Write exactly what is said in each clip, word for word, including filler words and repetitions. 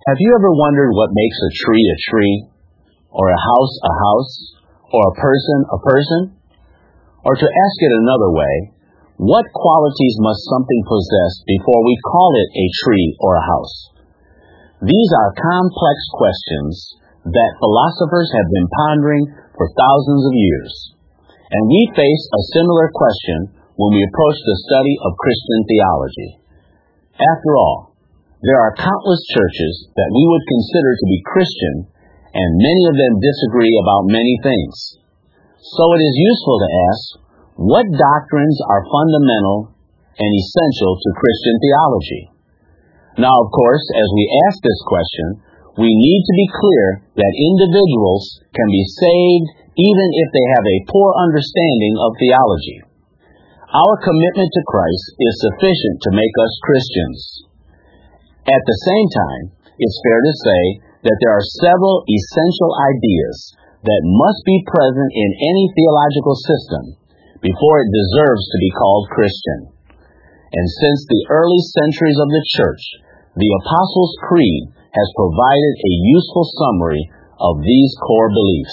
Have you ever wondered what makes a tree a tree, or a house a house, or a person a person? Or to ask it another way, what qualities must something possess before we call it a tree or a house? These are complex questions that philosophers have been pondering for thousands of years. And we face a similar question when we approach the study of Christian theology. After all, there are countless churches that we would consider to be Christian, and many of them disagree about many things. So it is useful to ask, what doctrines are fundamental and essential to Christian theology? Now, of course, as we ask this question, we need to be clear that individuals can be saved even if they have a poor understanding of theology. Our commitment to Christ is sufficient to make us Christians. At the same time, it's fair to say that there are several essential ideas that must be present in any theological system before it deserves to be called Christian. And since the early centuries of the Church, the Apostles' Creed has provided a useful summary of these core beliefs.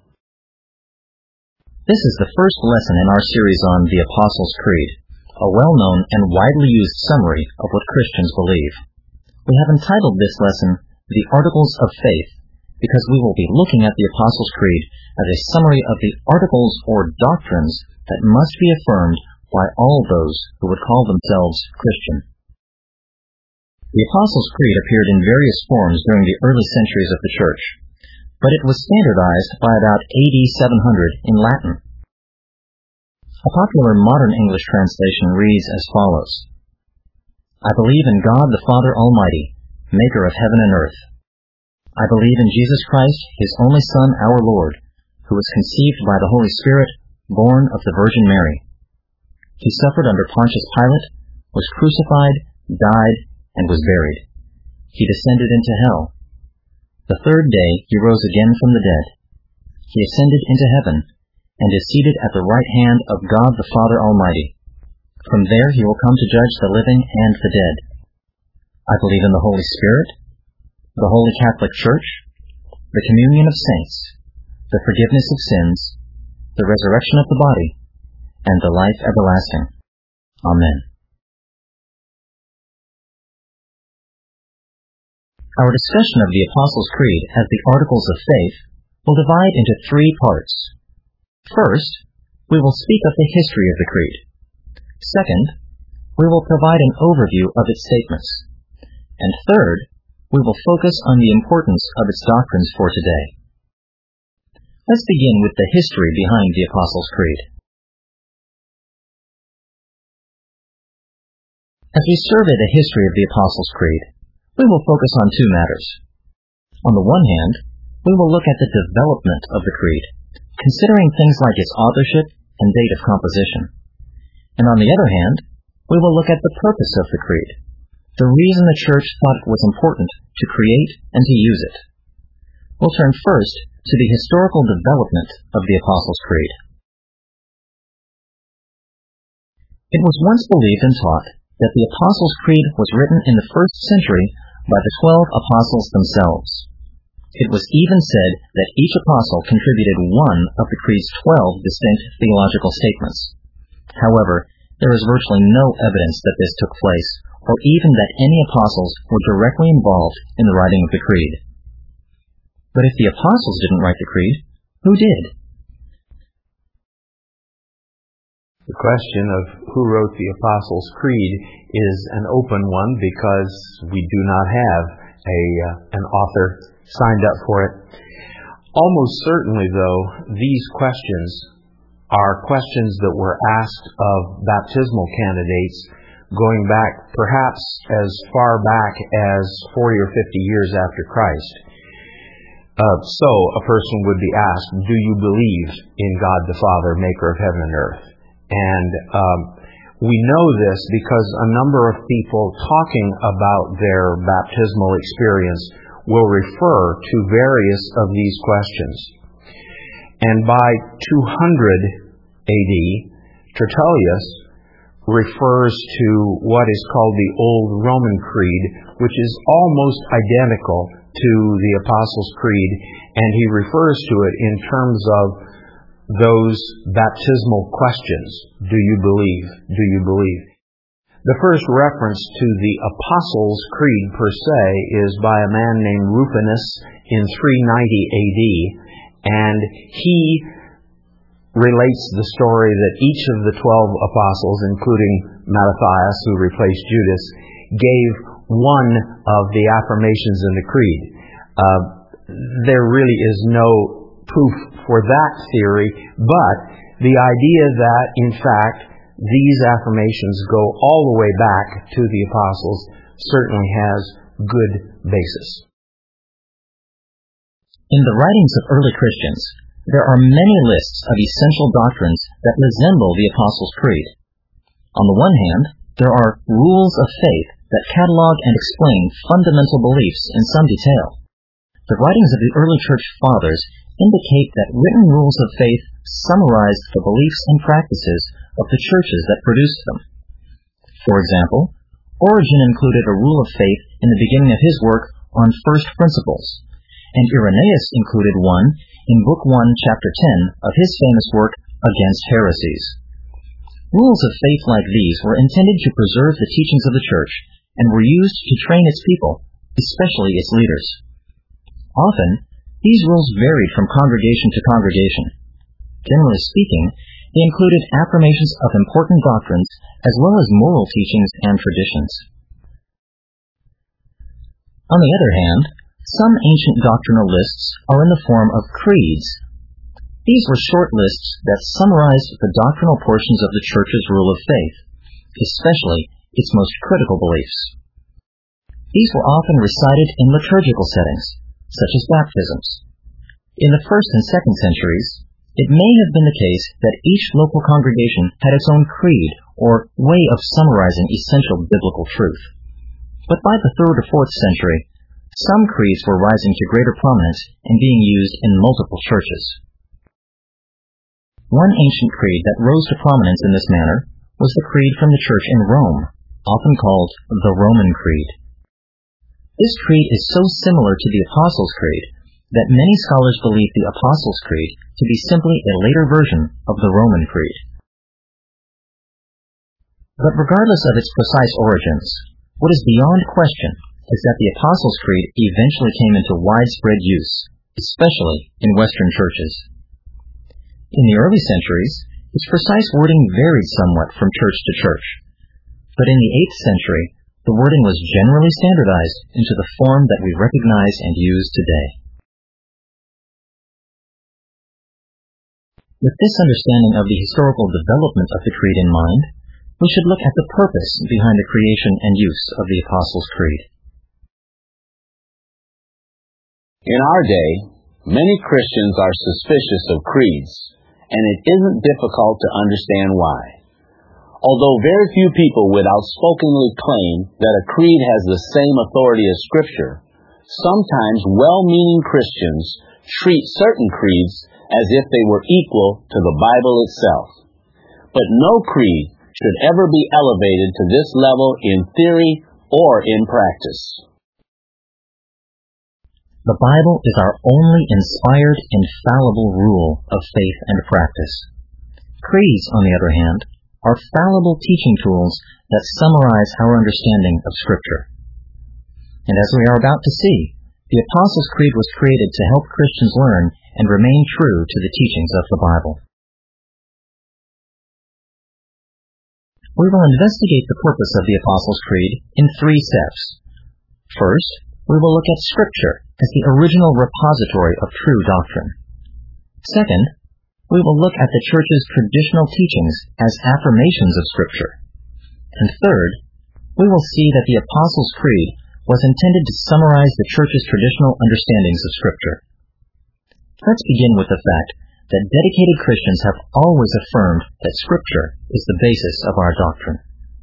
This is the first lesson in our series on the Apostles' Creed, a well-known and widely used summary of what Christians believe. We have entitled this lesson, The Articles of Faith, because we will be looking at the Apostles' Creed as a summary of the articles or doctrines that must be affirmed by all those who would call themselves Christian. The Apostles' Creed appeared in various forms during the early centuries of the Church, but it was standardized by about A D seven hundred in Latin. A popular modern English translation reads as follows: I believe in God the Father Almighty, maker of heaven and earth. I believe in Jesus Christ, his only Son, our Lord, who was conceived by the Holy Spirit, born of the Virgin Mary. He suffered under Pontius Pilate, was crucified, died, and was buried. He descended into hell. The third day he rose again from the dead. He ascended into heaven, and is seated at the right hand of God the Father Almighty. From there he will come to judge the living and the dead. I believe in the Holy Spirit, the Holy Catholic Church, the communion of saints, the forgiveness of sins, the resurrection of the body, and the life everlasting. Amen. Our discussion of the Apostles' Creed as the Articles of Faith will divide into three parts. First, we will speak of the history of the Creed. Second, we will provide an overview of its statements. And third, we will focus on the importance of its doctrines for today. Let's begin with the history behind the Apostles' Creed. As we survey the history of the Apostles' Creed, we will focus on two matters. On the one hand, we will look at the development of the Creed, considering things like its authorship and date of composition. And on the other hand, we will look at the purpose of the Creed, the reason the Church thought it was important to create and to use it. We'll turn first to the historical development of the Apostles' Creed. It was once believed and taught that the Apostles' Creed was written in the first century by the twelve apostles themselves. It was even said that each apostle contributed one of the Creed's twelve distinct theological statements. However, there is virtually no evidence that this took place, or even that any apostles were directly involved in the writing of the Creed. But if the apostles didn't write the Creed, who did? The question of who wrote the Apostles' Creed is an open one because we do not have a uh, an author signed up for it. Almost certainly, though, these questions are questions that were asked of baptismal candidates going back perhaps as far back as forty or fifty years after Christ. Uh, so a person would be asked, do you believe in God the Father, maker of heaven and earth? And um, we know this because a number of people talking about their baptismal experience will refer to various of these questions. And by two hundred A D, Tertullius refers to what is called the Old Roman Creed, which is almost identical to the Apostles' Creed, and he refers to it in terms of those baptismal questions. Do you believe? Do you believe? The first reference to the Apostles' Creed per se is by a man named Rufinus in three ninety A D, and he relates the story that each of the twelve apostles, including Matthias, who replaced Judas, gave one of the affirmations in the creed. Uh, there really is no proof for that theory, but the idea that, in fact, these affirmations go all the way back to the apostles certainly has good basis. In the writings of early Christians, there are many lists of essential doctrines that resemble the Apostles' Creed. On the one hand, there are rules of faith that catalog and explain fundamental beliefs in some detail. The writings of the early church fathers indicate that written rules of faith summarized the beliefs and practices of the churches that produced them. For example, Origen included a rule of faith in the beginning of his work on first principles, and Irenaeus included one in Book one, Chapter ten of his famous work Against Heresies. Rules of faith like these were intended to preserve the teachings of the church and were used to train its people, especially its leaders. Often, these rules varied from congregation to congregation. Generally speaking, they included affirmations of important doctrines as well as moral teachings and traditions. On the other hand, some ancient doctrinal lists are in the form of creeds. These were short lists that summarized the doctrinal portions of the Church's rule of faith, especially its most critical beliefs. These were often recited in liturgical settings, such as baptisms. In the first and second centuries, it may have been the case that each local congregation had its own creed or way of summarizing essential biblical truth. But by the third or fourth century, some creeds were rising to greater prominence and being used in multiple churches. One ancient creed that rose to prominence in this manner was the creed from the church in Rome, often called the Roman Creed. This creed is so similar to the Apostles' Creed that many scholars believe the Apostles' Creed to be simply a later version of the Roman Creed. But regardless of its precise origins, what is beyond question is that the Apostles' Creed eventually came into widespread use, especially in Western churches. In the early centuries, its precise wording varied somewhat from church to church, but in the eighth century, the wording was generally standardized into the form that we recognize and use today. With this understanding of the historical development of the Creed in mind, we should look at the purpose behind the creation and use of the Apostles' Creed. In our day, many Christians are suspicious of creeds, and it isn't difficult to understand why. Although very few people would outspokenly claim that a creed has the same authority as Scripture, sometimes well-meaning Christians treat certain creeds as if they were equal to the Bible itself. But no creed should ever be elevated to this level in theory or in practice. The Bible is our only inspired, infallible rule of faith and practice. Creeds, on the other hand, are fallible teaching tools that summarize our understanding of Scripture. And as we are about to see, the Apostles' Creed was created to help Christians learn and remain true to the teachings of the Bible. We will investigate the purpose of the Apostles' Creed in three steps. First, we will look at Scripture as the original repository of true doctrine. Second, we will look at the Church's traditional teachings as affirmations of Scripture. And third, we will see that the Apostles' Creed was intended to summarize the Church's traditional understandings of Scripture. Let's begin with the fact that dedicated Christians have always affirmed that Scripture is the basis of our doctrine.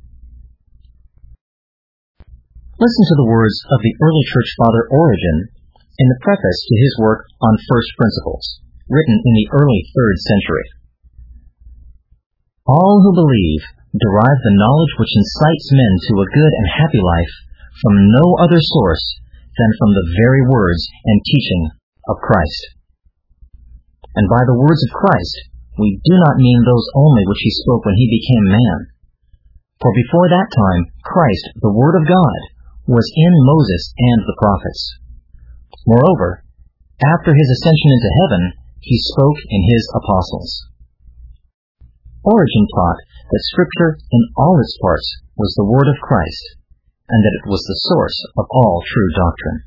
Listen to the words of the early Church Father Origen in the preface to his work on First Principles, written in the early third century. All who believe derive the knowledge which incites men to a good and happy life from no other source than from the very words and teaching of Christ. And by the words of Christ, we do not mean those only which he spoke when he became man. For before that time, Christ, the Word of God, was in Moses and the prophets. Moreover, after his ascension into heaven, he spoke in his apostles. Origen taught that Scripture in all its parts was the Word of Christ, and that it was the source of all true doctrine.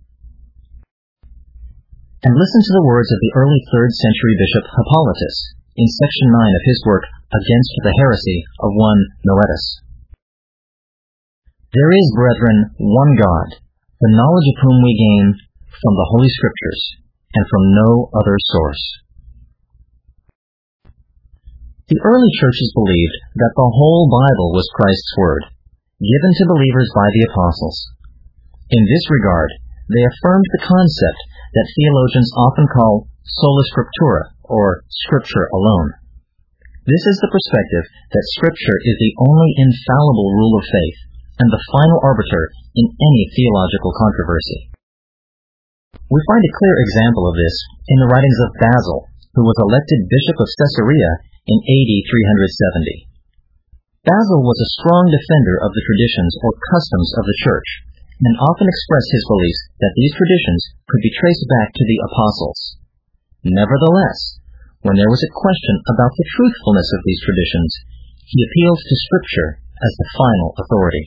And listen to the words of the early third century Bishop Hippolytus in section nine of his work Against the Heresy of one Noetus. There is, brethren, one God, the knowledge of whom we gain from the Holy Scriptures, and from no other source. The early churches believed that the whole Bible was Christ's Word, given to believers by the apostles. In this regard, they affirmed the concept that theologians often call sola scriptura, or Scripture alone. This is the perspective that Scripture is the only infallible rule of faith and the final arbiter in any theological controversy. We find a clear example of this in the writings of Basil, who was elected Bishop of Caesarea in A D three seventy. Basil was a strong defender of the traditions or customs of the Church, and often expressed his belief that these traditions could be traced back to the apostles. Nevertheless, when there was a question about the truthfulness of these traditions, he appealed to Scripture as the final authority.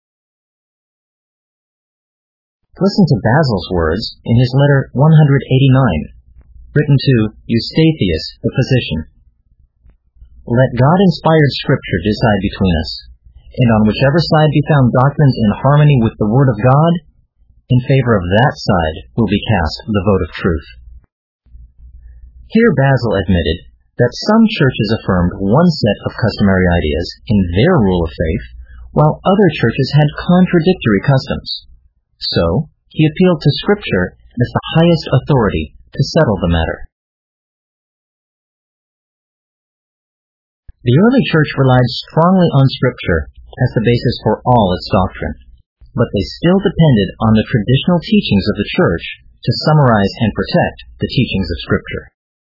Listen to Basil's words in his letter one eighty-nine, written to Eustathius the physician. Let God-inspired Scripture decide between us, and on whichever side be found doctrines in harmony with the Word of God, in favor of that side will be cast the vote of truth. Here Basil admitted that some churches affirmed one set of customary ideas in their rule of faith, while other churches had contradictory customs. So, he appealed to Scripture as the highest authority to settle the matter. The early church relied strongly on Scripture as the basis for all its doctrine, but they still depended on the traditional teachings of the church to summarize and protect the teachings of Scripture.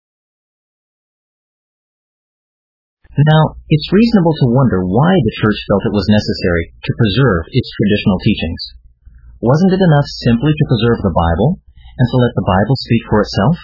Now, it's reasonable to wonder why the church felt it was necessary to preserve its traditional teachings. Wasn't it enough simply to preserve the Bible and to let the Bible speak for itself?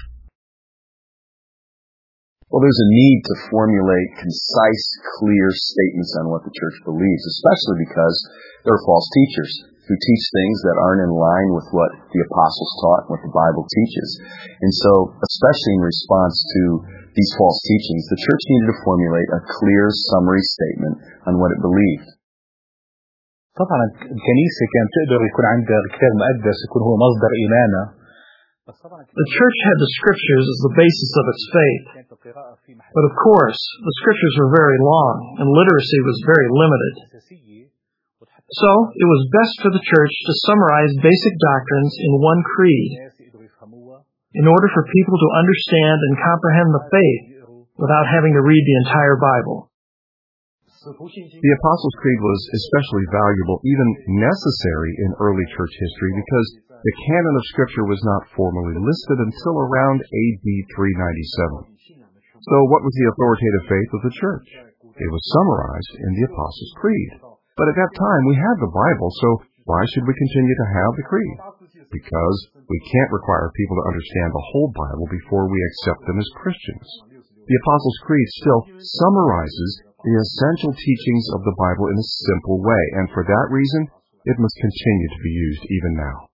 Well, there's a need to formulate concise, clear statements on what the church believes, especially because there are false teachers who teach things that aren't in line with what the apostles taught and what the Bible teaches. And so, especially in response to these false teachings, the church needed to formulate a clear summary statement on what it believed. طبعا الكنيسة كانت تقدر يكون عندها الكتاب المقدس يكون هو مصدر إيمانها. The church had the Scriptures as the basis of its faith. But of course, the Scriptures were very long, and literacy was very limited. So, it was best for the church to summarize basic doctrines in one creed, in order for people to understand and comprehend the faith without having to read the entire Bible. The Apostles' Creed was especially valuable, even necessary in early church history, because the canon of Scripture was not formally listed until around A D three ninety-seven. So what was the authoritative faith of the church? It was summarized in the Apostles' Creed. But at that time, we had the Bible, so why should we continue to have the Creed? Because we can't require people to understand the whole Bible before we accept them as Christians. The Apostles' Creed still summarizes the essential teachings of the Bible in a simple way, and for that reason, it must continue to be used even now.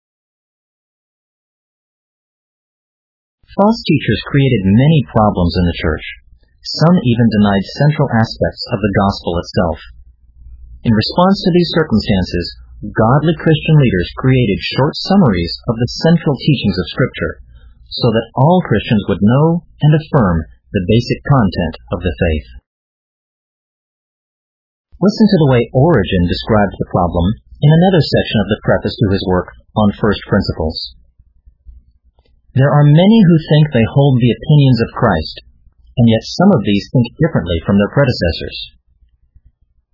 False teachers created many problems in the church. Some even denied central aspects of the gospel itself. In response to these circumstances, godly Christian leaders created short summaries of the central teachings of Scripture, so that all Christians would know and affirm the basic content of the faith. Listen to the way Origen described the problem in another section of the preface to his work on First Principles. There are many who think they hold the opinions of Christ, and yet some of these think differently from their predecessors.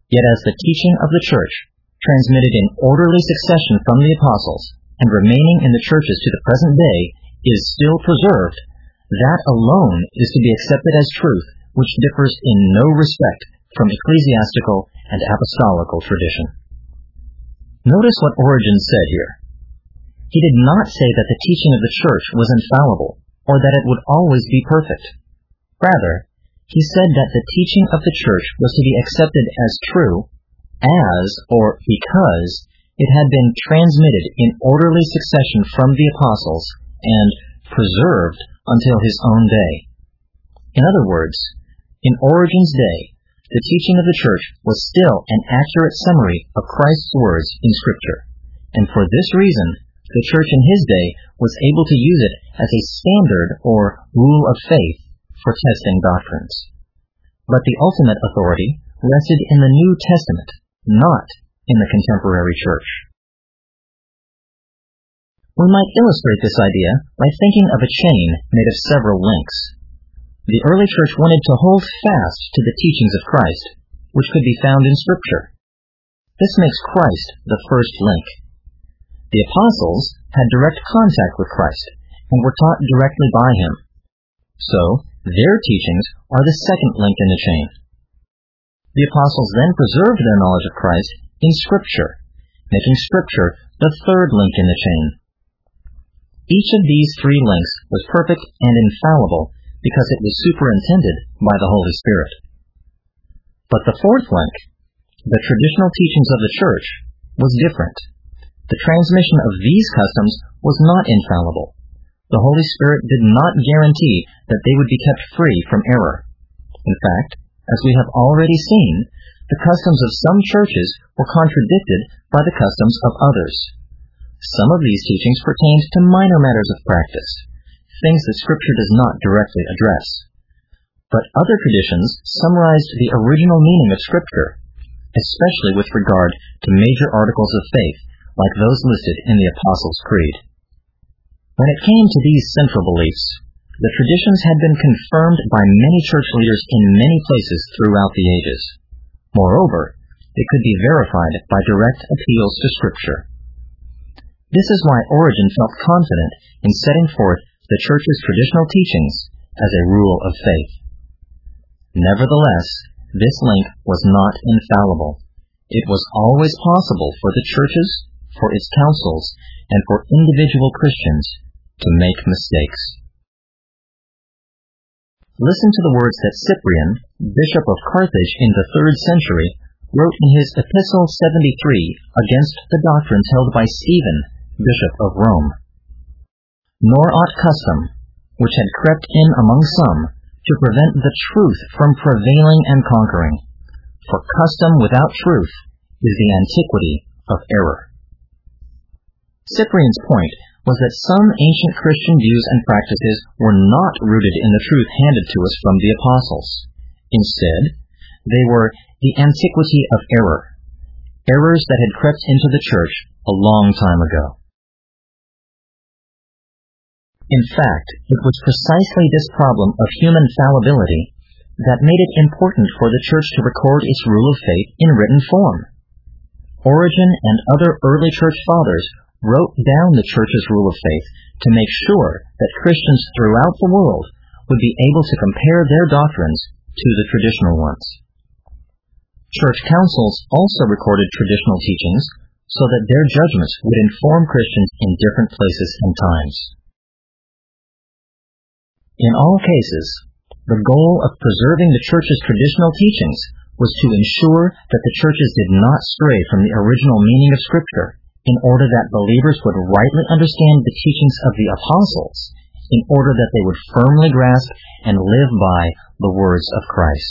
Yet as the teaching of the church, transmitted in orderly succession from the apostles, and remaining in the churches to the present day, is still preserved, that alone is to be accepted as truth, which differs in no respect from ecclesiastical and apostolical tradition. Notice what Origen said here. He did not say that the teaching of the church was infallible, or that it would always be perfect. Rather, he said that the teaching of the church was to be accepted as true, as, or because, it had been transmitted in orderly succession from the apostles, and preserved until his own day. In other words, in Origen's day, the teaching of the church was still an accurate summary of Christ's words in Scripture, and for this reason, the church in his day was able to use it as a standard or rule of faith for testing doctrines. But the ultimate authority rested in the New Testament, not in the contemporary church. We might illustrate this idea by thinking of a chain made of several links. The early church wanted to hold fast to the teachings of Christ, which could be found in Scripture. This makes Christ the first link. The apostles had direct contact with Christ and were taught directly by him. So, their teachings are the second link in the chain. The apostles then preserved their knowledge of Christ in Scripture, making Scripture the third link in the chain. Each of these three links was perfect and infallible because it was superintended by the Holy Spirit. But the fourth link, the traditional teachings of the church, was different. The transmission of these customs was not infallible. The Holy Spirit did not guarantee that they would be kept free from error. In fact, as we have already seen, the customs of some churches were contradicted by the customs of others. Some of these teachings pertained to minor matters of practice, things that Scripture does not directly address. But other traditions summarized the original meaning of Scripture, especially with regard to major articles of faith, like those listed in the Apostles' Creed. When it came to these central beliefs, the traditions had been confirmed by many church leaders in many places throughout the ages. Moreover, they could be verified by direct appeals to Scripture. This is why Origen felt confident in setting forth the Church's traditional teachings as a rule of faith. Nevertheless, this link was not infallible. It was always possible for the churches, for its councils, and for individual Christians to make mistakes. Listen to the words that Cyprian, Bishop of Carthage in the third century, wrote in his Epistle seventy-three against the doctrines held by Stephen, Bishop of Rome. Nor ought custom, which had crept in among some, to prevent the truth from prevailing and conquering. For custom without truth is the antiquity of error. Cyprian's point was that some ancient Christian views and practices were not rooted in the truth handed to us from the apostles. Instead, they were the antiquity of error, errors that had crept into the church a long time ago. In fact, it was precisely this problem of human fallibility that made it important for the church to record its rule of faith in written form. Origen and other early church fathers wrote down the church's rule of faith to make sure that Christians throughout the world would be able to compare their doctrines to the traditional ones. Church councils also recorded traditional teachings so that their judgments would inform Christians in different places and times. In all cases, the goal of preserving the church's traditional teachings was to ensure that the churches did not stray from the original meaning of Scripture, in order that believers would rightly understand the teachings of the apostles, in order that they would firmly grasp and live by the words of Christ.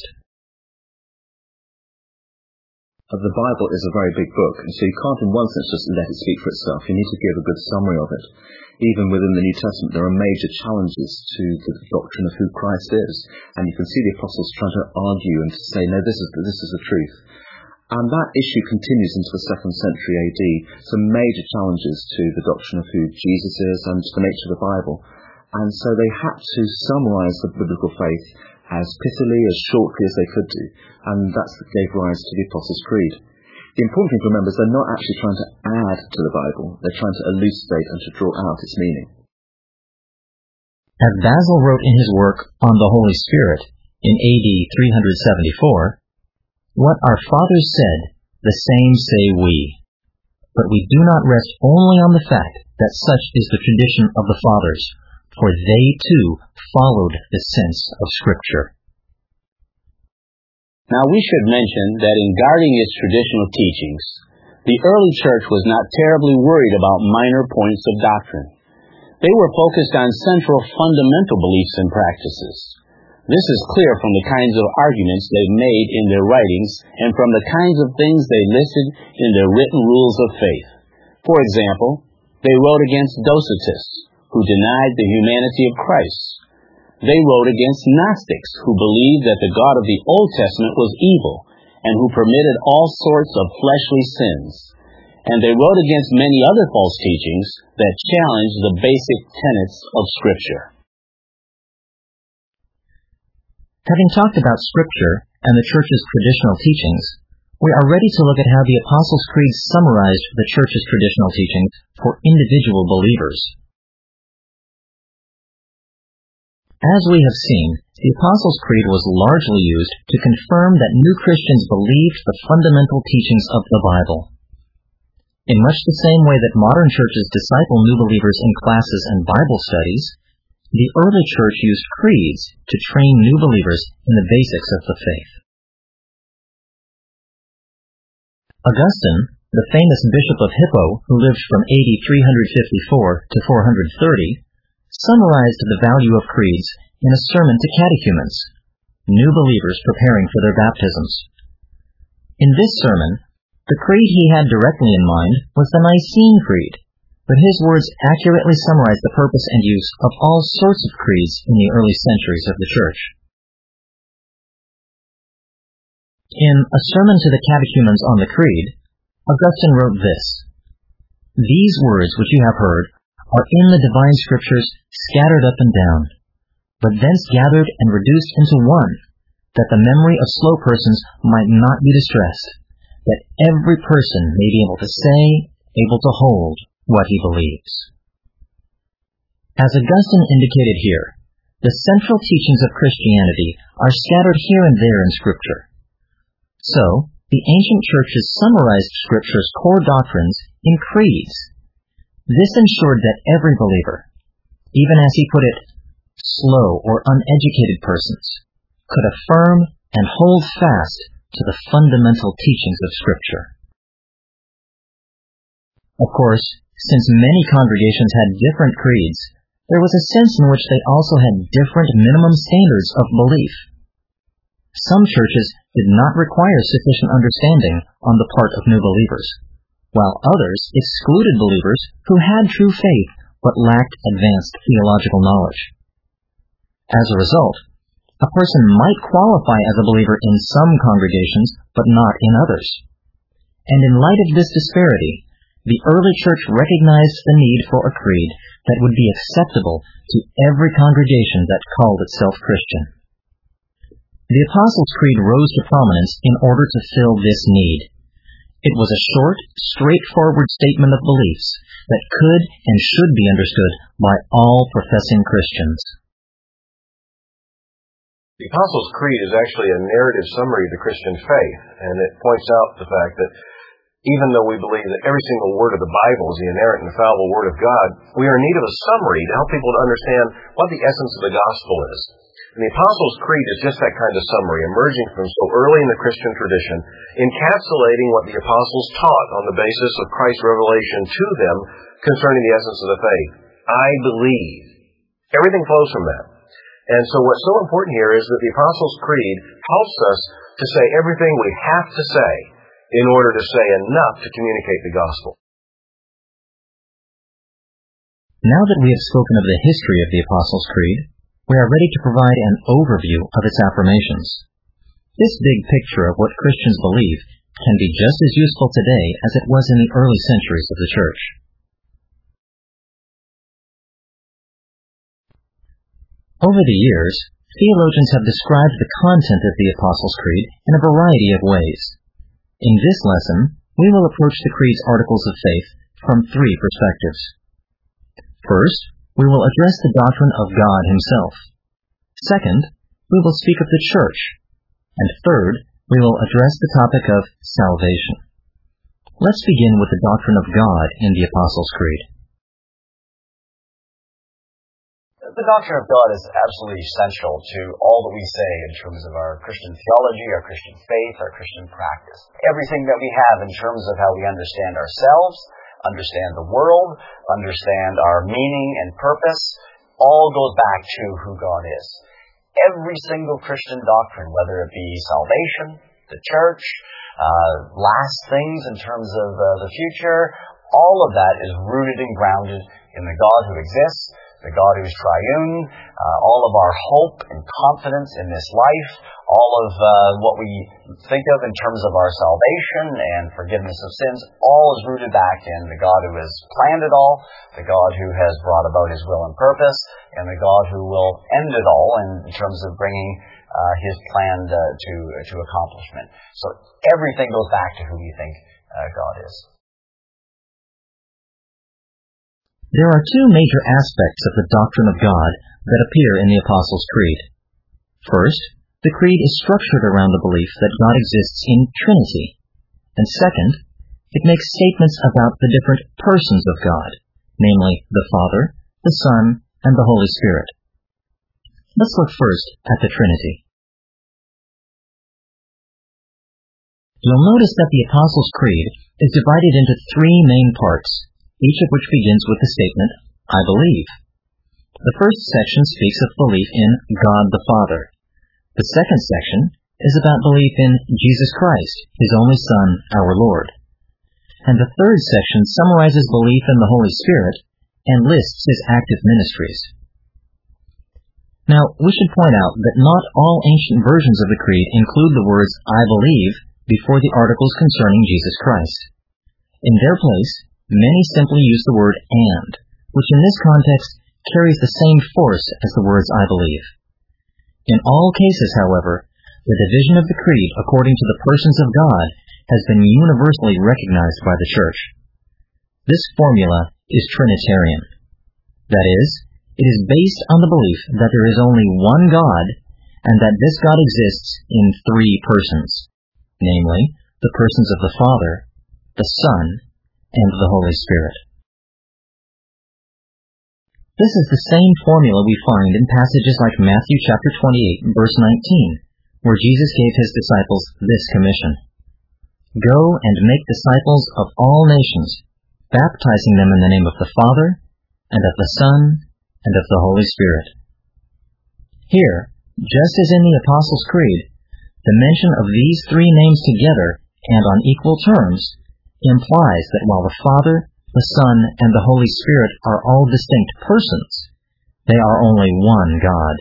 The Bible is a very big book, and so you can't in one sense just let it speak for itself. You need to give a good summary of it. Even within the New Testament, there are major challenges to the doctrine of who Christ is, and you can see the apostles trying to argue and to say, no, this is this is the truth. And that issue continues into the second century A D. Some major challenges to the doctrine of who Jesus is and to the nature of the Bible. And so they had to summarize the biblical faith as pithily, as shortly as they could do, and that gave rise to the Apostles' Creed. The important thing to remember is they're not actually trying to add to the Bible, they're trying to elucidate and to draw out its meaning. As Basil wrote in his work on the Holy Spirit in A D three seventy-four, "What our fathers said, the same say we. But we do not rest only on the fact that such is the tradition of the fathers, for they too followed the sense of Scripture." Now we should mention that in guarding its traditional teachings, the early church was not terribly worried about minor points of doctrine. They were focused on central fundamental beliefs and practices. This is clear from the kinds of arguments they've made in their writings and from the kinds of things they listed in their written rules of faith. For example, they wrote against Docetists, who denied the humanity of Christ. They wrote against Gnostics, who believed that the God of the Old Testament was evil and who permitted all sorts of fleshly sins. And they wrote against many other false teachings that challenged the basic tenets of Scripture. Having talked about Scripture and the Church's traditional teachings, we are ready to look at how the Apostles' Creed summarized the Church's traditional teachings for individual believers. As we have seen, the Apostles' Creed was largely used to confirm that new Christians believed the fundamental teachings of the Bible. In much the same way that modern churches disciple new believers in classes and Bible studies, the early church used creeds to train new believers in the basics of the faith. Augustine, the famous Bishop of Hippo, who lived from A D three fifty-four to four thirty, summarized the value of creeds in a sermon to catechumens, new believers preparing for their baptisms. In this sermon, the creed he had directly in mind was the Nicene Creed, but his words accurately summarize the purpose and use of all sorts of creeds in the early centuries of the Church. In A Sermon to the Catechumens on the Creed, Augustine wrote this: "These words which you have heard are in the divine Scriptures scattered up and down, but thence gathered and reduced into one, that the memory of slow persons might not be distressed, that every person may be able to say, able to hold, what he believes." As Augustine indicated here, the central teachings of Christianity are scattered here and there in Scripture. So, the ancient churches summarized Scripture's core doctrines in creeds. This ensured that every believer, even as he put it, slow or uneducated persons, could affirm and hold fast to the fundamental teachings of Scripture. Of course, since many congregations had different creeds, there was a sense in which they also had different minimum standards of belief. Some churches did not require sufficient understanding on the part of new believers, while others excluded believers who had true faith but lacked advanced theological knowledge. As a result, a person might qualify as a believer in some congregations but not in others. And in light of this disparity, the early church recognized the need for a creed that would be acceptable to every congregation that called itself Christian. The Apostles' Creed rose to prominence in order to fill this need. It was a short, straightforward statement of beliefs that could and should be understood by all professing Christians. The Apostles' Creed is actually a narrative summary of the Christian faith, and it points out the fact that even though we believe that every single word of the Bible is the inerrant and infallible Word of God, we are in need of a summary to help people to understand what the essence of the gospel is. And the Apostles' Creed is just that kind of summary, emerging from so early in the Christian tradition, encapsulating what the apostles taught on the basis of Christ's revelation to them concerning the essence of the faith. I believe. Everything flows from that. And so what's so important here is that the Apostles' Creed helps us to say everything we have to say in order to say enough to communicate the gospel. Now that we have spoken of the history of the Apostles' Creed, we are ready to provide an overview of its affirmations. This big picture of what Christians believe can be just as useful today as it was in the early centuries of the Church. Over the years, theologians have described the content of the Apostles' Creed in a variety of ways. In this lesson, we will approach the Creed's articles of faith from three perspectives. First, we will address the doctrine of God Himself. Second, we will speak of the Church. And third, we will address the topic of salvation. Let's begin with the doctrine of God in the Apostles' Creed. The doctrine of God is absolutely essential to all that we say in terms of our Christian theology, our Christian faith, our Christian practice. Everything that we have in terms of how we understand ourselves, understand the world, understand our meaning and purpose, all goes back to who God is. Every single Christian doctrine, whether it be salvation, the church, uh, last things in terms of uh, the future, all of that is rooted and grounded in the God who exists, the God who is triune, uh, all of our hope and confidence in this life, all of uh, what we think of in terms of our salvation and forgiveness of sins, all is rooted back in the God who has planned it all, the God who has brought about His will and purpose, and the God who will end it all in terms of bringing uh, His plan uh, to, to accomplishment. So everything goes back to who we think uh, God is. There are two major aspects of the doctrine of God that appear in the Apostles' Creed. First, the Creed is structured around the belief that God exists in Trinity. And second, it makes statements about the different persons of God, namely the Father, the Son, and the Holy Spirit. Let's look first at the Trinity. You'll notice that the Apostles' Creed is divided into three main parts, each of which begins with the statement, I believe. The first section speaks of belief in God the Father. The second section is about belief in Jesus Christ, His only Son, our Lord. And the third section summarizes belief in the Holy Spirit and lists His active ministries. Now, we should point out that not all ancient versions of the Creed include the words I believe before the articles concerning Jesus Christ. In their place, many simply use the word and, which in this context carries the same force as the words I believe. In all cases, however, the division of the Creed according to the persons of God has been universally recognized by the Church. This formula is Trinitarian. That is, it is based on the belief that there is only one God and that this God exists in three persons, namely, the persons of the Father, the Son, and the Holy Spirit. This is the same formula we find in passages like Matthew chapter twenty-eight, verse nineteen, where Jesus gave His disciples this commission. Go and make disciples of all nations, baptizing them in the name of the Father, and of the Son, and of the Holy Spirit. Here, just as in the Apostles' Creed, the mention of these three names together and on equal terms implies that while the Father, the Son, and the Holy Spirit are all distinct persons, they are only one God.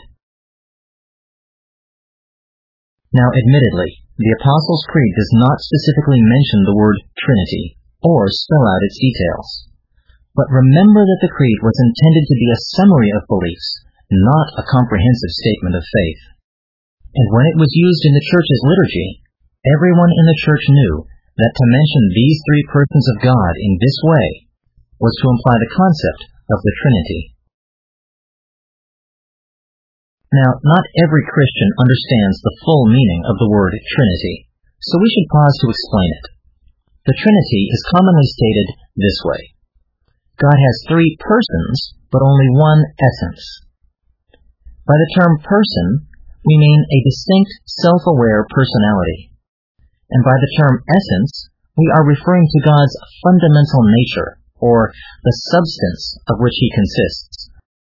Now, admittedly, the Apostles' Creed does not specifically mention the word Trinity or spell out its details. But remember that the Creed was intended to be a summary of beliefs, not a comprehensive statement of faith. And when it was used in the Church's liturgy, everyone in the Church knew that to mention these three persons of God in this way was to imply the concept of the Trinity. Now, not every Christian understands the full meaning of the word Trinity, so we should pause to explain it. The Trinity is commonly stated this way. God has three persons, but only one essence. By the term person, we mean a distinct, self-aware personality. And by the term essence, we are referring to God's fundamental nature, or the substance of which He consists.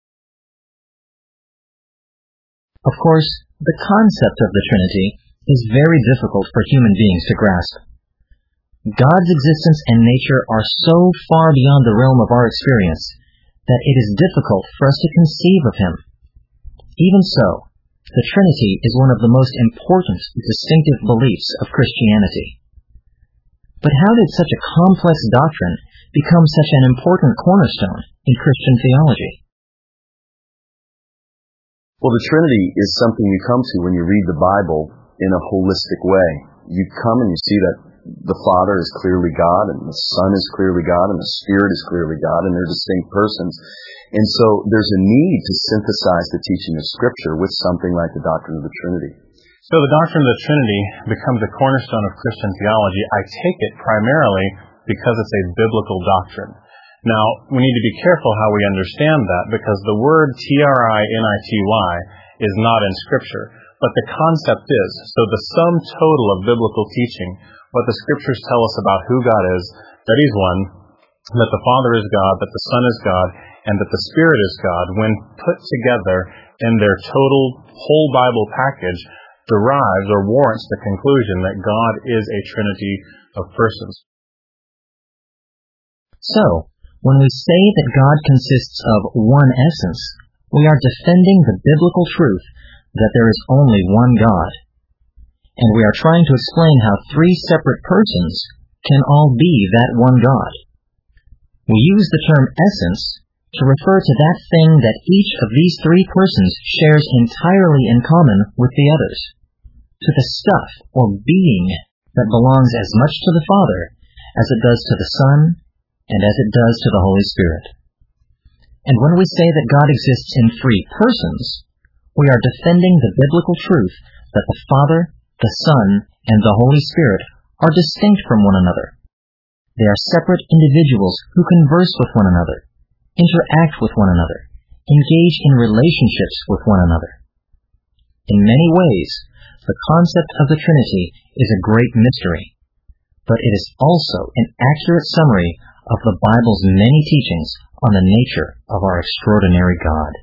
Of course, the concept of the Trinity is very difficult for human beings to grasp. God's existence and nature are so far beyond the realm of our experience that it is difficult for us to conceive of Him. Even so, the Trinity is one of the most important distinctive beliefs of Christianity. But how did such a complex doctrine become such an important cornerstone in Christian theology? Well, the Trinity is something you come to when you read the Bible in a holistic way. You come and you see that the Father is clearly God, and the Son is clearly God, and the Spirit is clearly God, and they're distinct persons. And so there's a need to synthesize the teaching of Scripture with something like the doctrine of the Trinity. So the doctrine of the Trinity becomes a cornerstone of Christian theology. I take it primarily because it's a biblical doctrine. Now, we need to be careful how we understand that, because the word T R I N I T Y is not in Scripture, but the concept is. So the sum total of biblical teaching, what the Scriptures tell us about who God is, that He's one, that the Father is God, that the Son is God, and that the Spirit is God, when put together in their total whole Bible package, derives or warrants the conclusion that God is a Trinity of persons. So, when we say that God consists of one essence, we are defending the biblical truth that there is only one God. And we are trying to explain how three separate persons can all be that one God. We use the term essence to refer to that thing that each of these three persons shares entirely in common with the others, to the stuff or being that belongs as much to the Father as it does to the Son and as it does to the Holy Spirit. And when we say that God exists in three persons, we are defending the biblical truth that the Father, the Son, and the Holy Spirit are distinct from one another. They are separate individuals who converse with one another, interact with one another, engage in relationships with one another. In many ways, the concept of the Trinity is a great mystery, but it is also an accurate summary of the Bible's many teachings on the nature of our extraordinary God.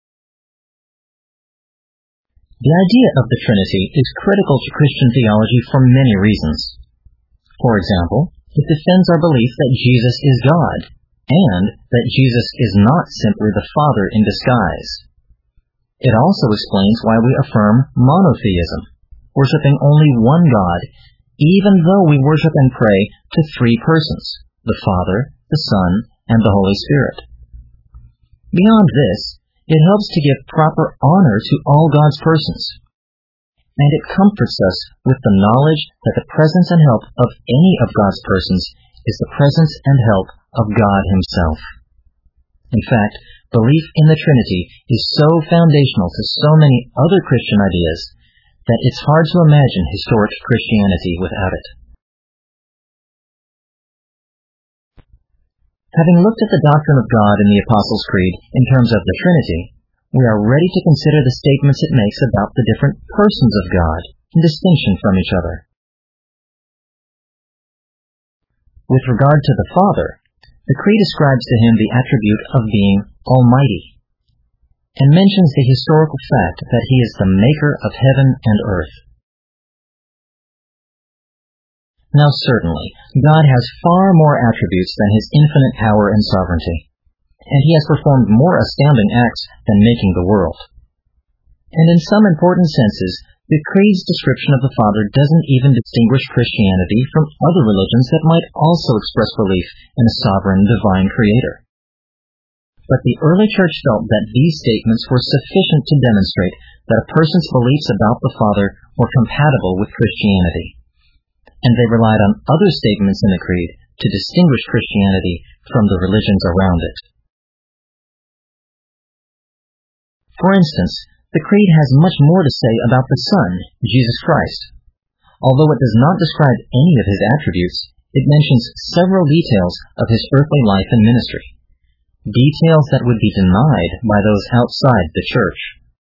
The idea of the Trinity is critical to Christian theology for many reasons. For example, it defends our belief that Jesus is God, and that Jesus is not simply the Father in disguise. It also explains why we affirm monotheism, worshiping only one God, even though we worship and pray to three persons, the Father, the Son, and the Holy Spirit. Beyond this, it helps to give proper honor to all God's persons, and it comforts us with the knowledge that the presence and help of any of God's persons is the presence and help of God Himself. In fact, belief in the Trinity is so foundational to so many other Christian ideas that it's hard to imagine historic Christianity without it. Having looked at the doctrine of God in the Apostles' Creed in terms of the Trinity, we are ready to consider the statements it makes about the different persons of God in distinction from each other. With regard to the Father, the Creed ascribes to Him the attribute of being Almighty, and mentions the historical fact that He is the maker of heaven and earth. Now certainly, God has far more attributes than His infinite power and sovereignty, and He has performed more astounding acts than making the world. And in some important senses, the Creed's description of the Father doesn't even distinguish Christianity from other religions that might also express belief in a sovereign divine Creator. But the early church felt that these statements were sufficient to demonstrate that a person's beliefs about the Father were compatible with Christianity, and they relied on other statements in the Creed to distinguish Christianity from the religions around it. For instance, the Creed has much more to say about the Son, Jesus Christ. Although it does not describe any of His attributes, it mentions several details of His earthly life and ministry, details that would be denied by those outside the church.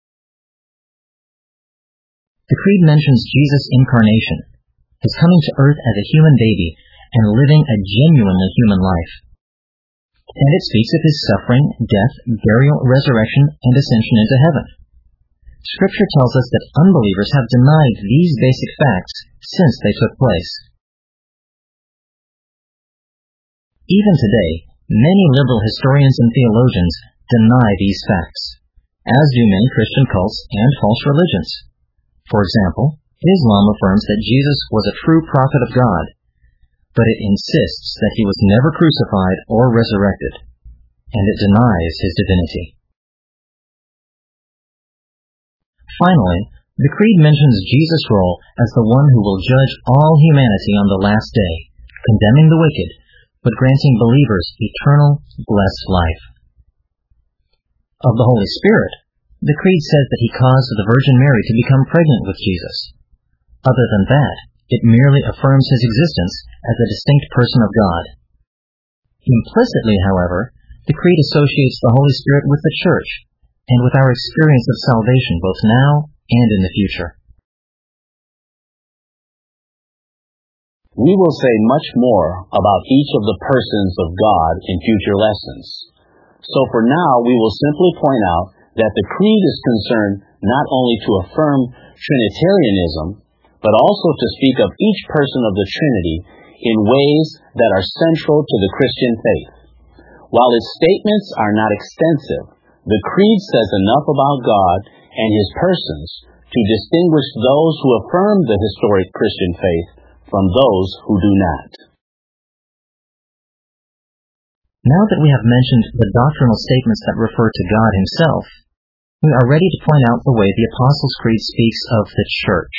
The Creed mentions Jesus' incarnation, His coming to earth as a human baby and living a genuinely human life. And it speaks of His suffering, death, burial, resurrection, and ascension into heaven. Scripture tells us that unbelievers have denied these basic facts since they took place. Even today, many liberal historians and theologians deny these facts, as do many Christian cults and false religions. For example, Islam affirms that Jesus was a true prophet of God, but it insists that He was never crucified or resurrected, and it denies His divinity. Finally, the Creed mentions Jesus' role as the one who will judge all humanity on the last day, condemning the wicked, but granting believers eternal, blessed life. Of the Holy Spirit, the Creed says that he caused the Virgin Mary to become pregnant with Jesus. Other than that, it merely affirms his existence as a distinct person of God. Implicitly, however, the Creed associates the Holy Spirit with the Church and with our experience of salvation both now and in the future. We will say much more about each of the persons of God in future lessons. So for now, we will simply point out that the Creed is concerned not only to affirm Trinitarianism, but also to speak of each person of the Trinity in ways that are central to the Christian faith. While its statements are not extensive, the Creed says enough about God and his persons to distinguish those who affirm the historic Christian faith from those who do not. Now that we have mentioned the doctrinal statements that refer to God himself, we are ready to point out the way the Apostles' Creed speaks of the Church.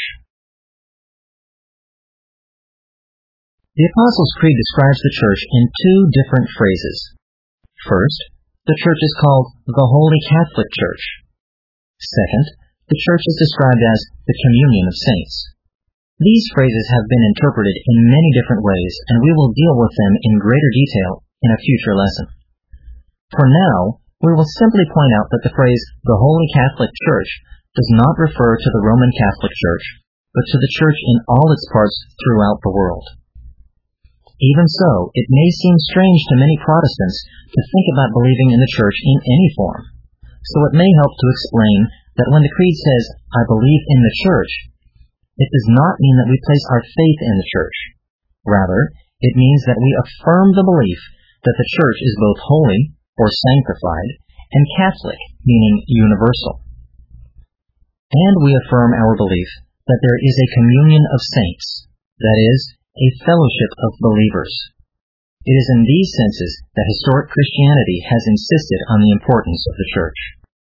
The Apostles' Creed describes the Church in two different phrases. First, the Church is called the Holy Catholic Church. Second, the Church is described as the communion of saints. These phrases have been interpreted in many different ways, and we will deal with them in greater detail in a future lesson. For now, we will simply point out that the phrase, the Holy Catholic Church, does not refer to the Roman Catholic Church, but to the Church in all its parts throughout the world. Even so, it may seem strange to many Protestants to think about believing in the Church in any form. So it may help to explain that when the Creed says, I believe in the Church, it does not mean that we place our faith in the Church. Rather, it means that we affirm the belief that the Church is both holy, or sanctified, and Catholic, meaning universal. And we affirm our belief that there is a communion of saints, that is, a fellowship of believers. It is in these senses that historic Christianity has insisted on the importance of the Church.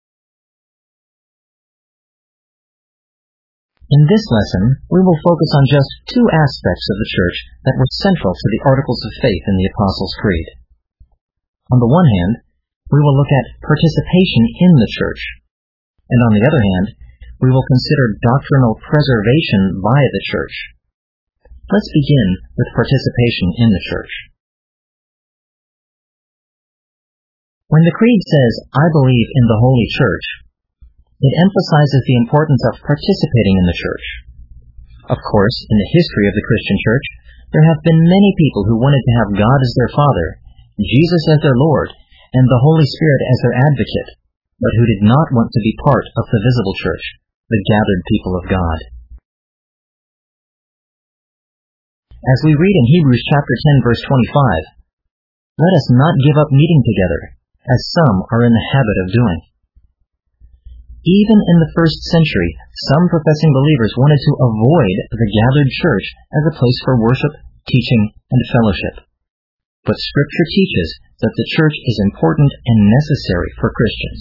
In this lesson, we will focus on just two aspects of the Church that were central to the Articles of Faith in the Apostles' Creed. On the one hand, we will look at participation in the Church, and on the other hand, we will consider doctrinal preservation by the Church. Let's begin with participation in the Church. When the Creed says, I believe in the Holy Church, it emphasizes the importance of participating in the Church. Of course, in the history of the Christian Church, there have been many people who wanted to have God as their Father, Jesus as their Lord, and the Holy Spirit as their advocate, but who did not want to be part of the visible Church, the gathered people of God. As we read in Hebrews chapter ten, verse twenty-five, let us not give up meeting together, as some are in the habit of doing. Even in the first century, some professing believers wanted to avoid the gathered church as a place for worship, teaching, and fellowship. But Scripture teaches that the church is important and necessary for Christians.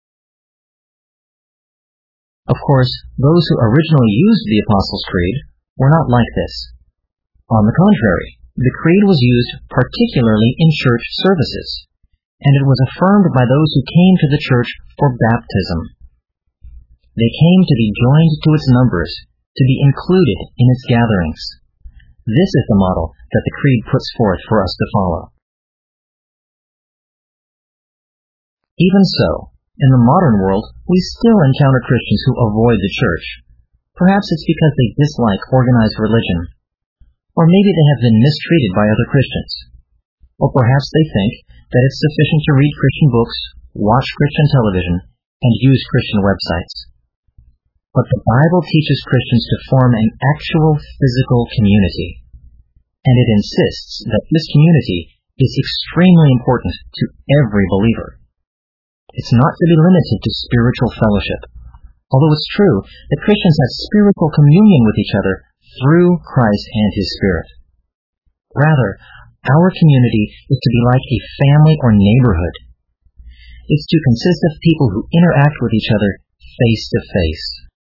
Of course, those who originally used the Apostles' Creed were not like this. On the contrary, the Creed was used particularly in church services, and it was affirmed by those who came to the church for baptism. They came to be joined to its numbers, to be included in its gatherings. This is the model that the Creed puts forth for us to follow. Even so, in the modern world, we still encounter Christians who avoid the church. Perhaps it's because they dislike organized religion, or maybe they have been mistreated by other Christians, or perhaps they think that it's sufficient to read Christian books, watch Christian television, and use Christian websites. But the Bible teaches Christians to form an actual physical community, and it insists that this community is extremely important to every believer. It's not to be limited to spiritual fellowship, although it's true that Christians have spiritual communion with each other through Christ and His Spirit. Rather, our community is to be like a family or neighborhood. It's to consist of people who interact with each other face to face.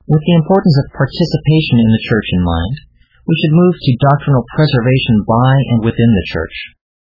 With the importance of participation in the church in mind, we should move to doctrinal preservation by and within the church.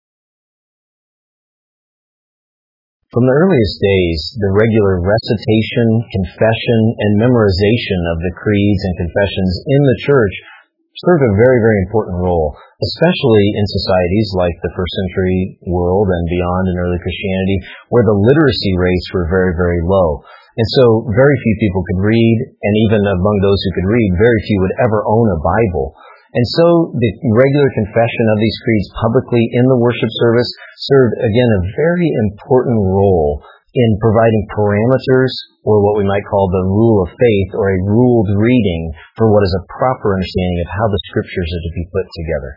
From the earliest days, the regular recitation, confession, and memorization of the creeds and confessions in the church served a very, very important role, especially in societies like the first century world and beyond in early Christianity, where the literacy rates were very, very low. And so very few people could read, and even among those who could read, very few would ever own a Bible. And so the regular confession of these creeds publicly in the worship service served, again, a very important role in providing parameters, or what we might call the rule of faith, or a ruled reading for what is a proper understanding of how the scriptures are to be put together.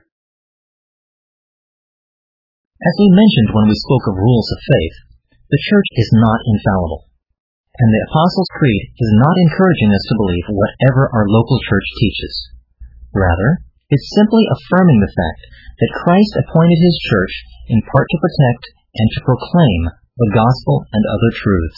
As we mentioned when we spoke of rules of faith, the church is not infallible, and the Apostles' Creed is not encouraging us to believe whatever our local church teaches. Rather, it's simply affirming the fact that Christ appointed his church in part to protect and to proclaim the gospel and other truths.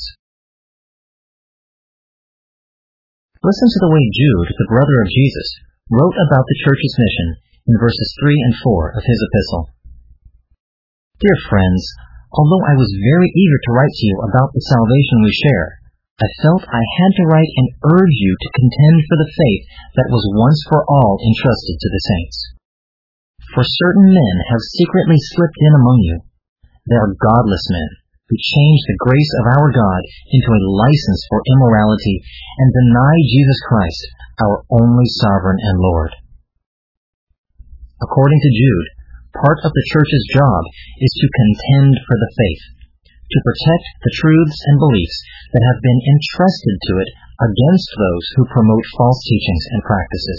Listen to the way Jude, the brother of Jesus, wrote about the church's mission in verses three and four of his epistle. Dear friends, although I was very eager to write to you about the salvation we share, I felt I had to write and urge you to contend for the faith that was once for all entrusted to the saints. For certain men have secretly slipped in among you. They are godless men, who change the grace of our God into a license for immorality and deny Jesus Christ, our only sovereign and Lord. According to Jude, part of the church's job is to contend for the faith, to protect the truths and beliefs that have been entrusted to it against those who promote false teachings and practices.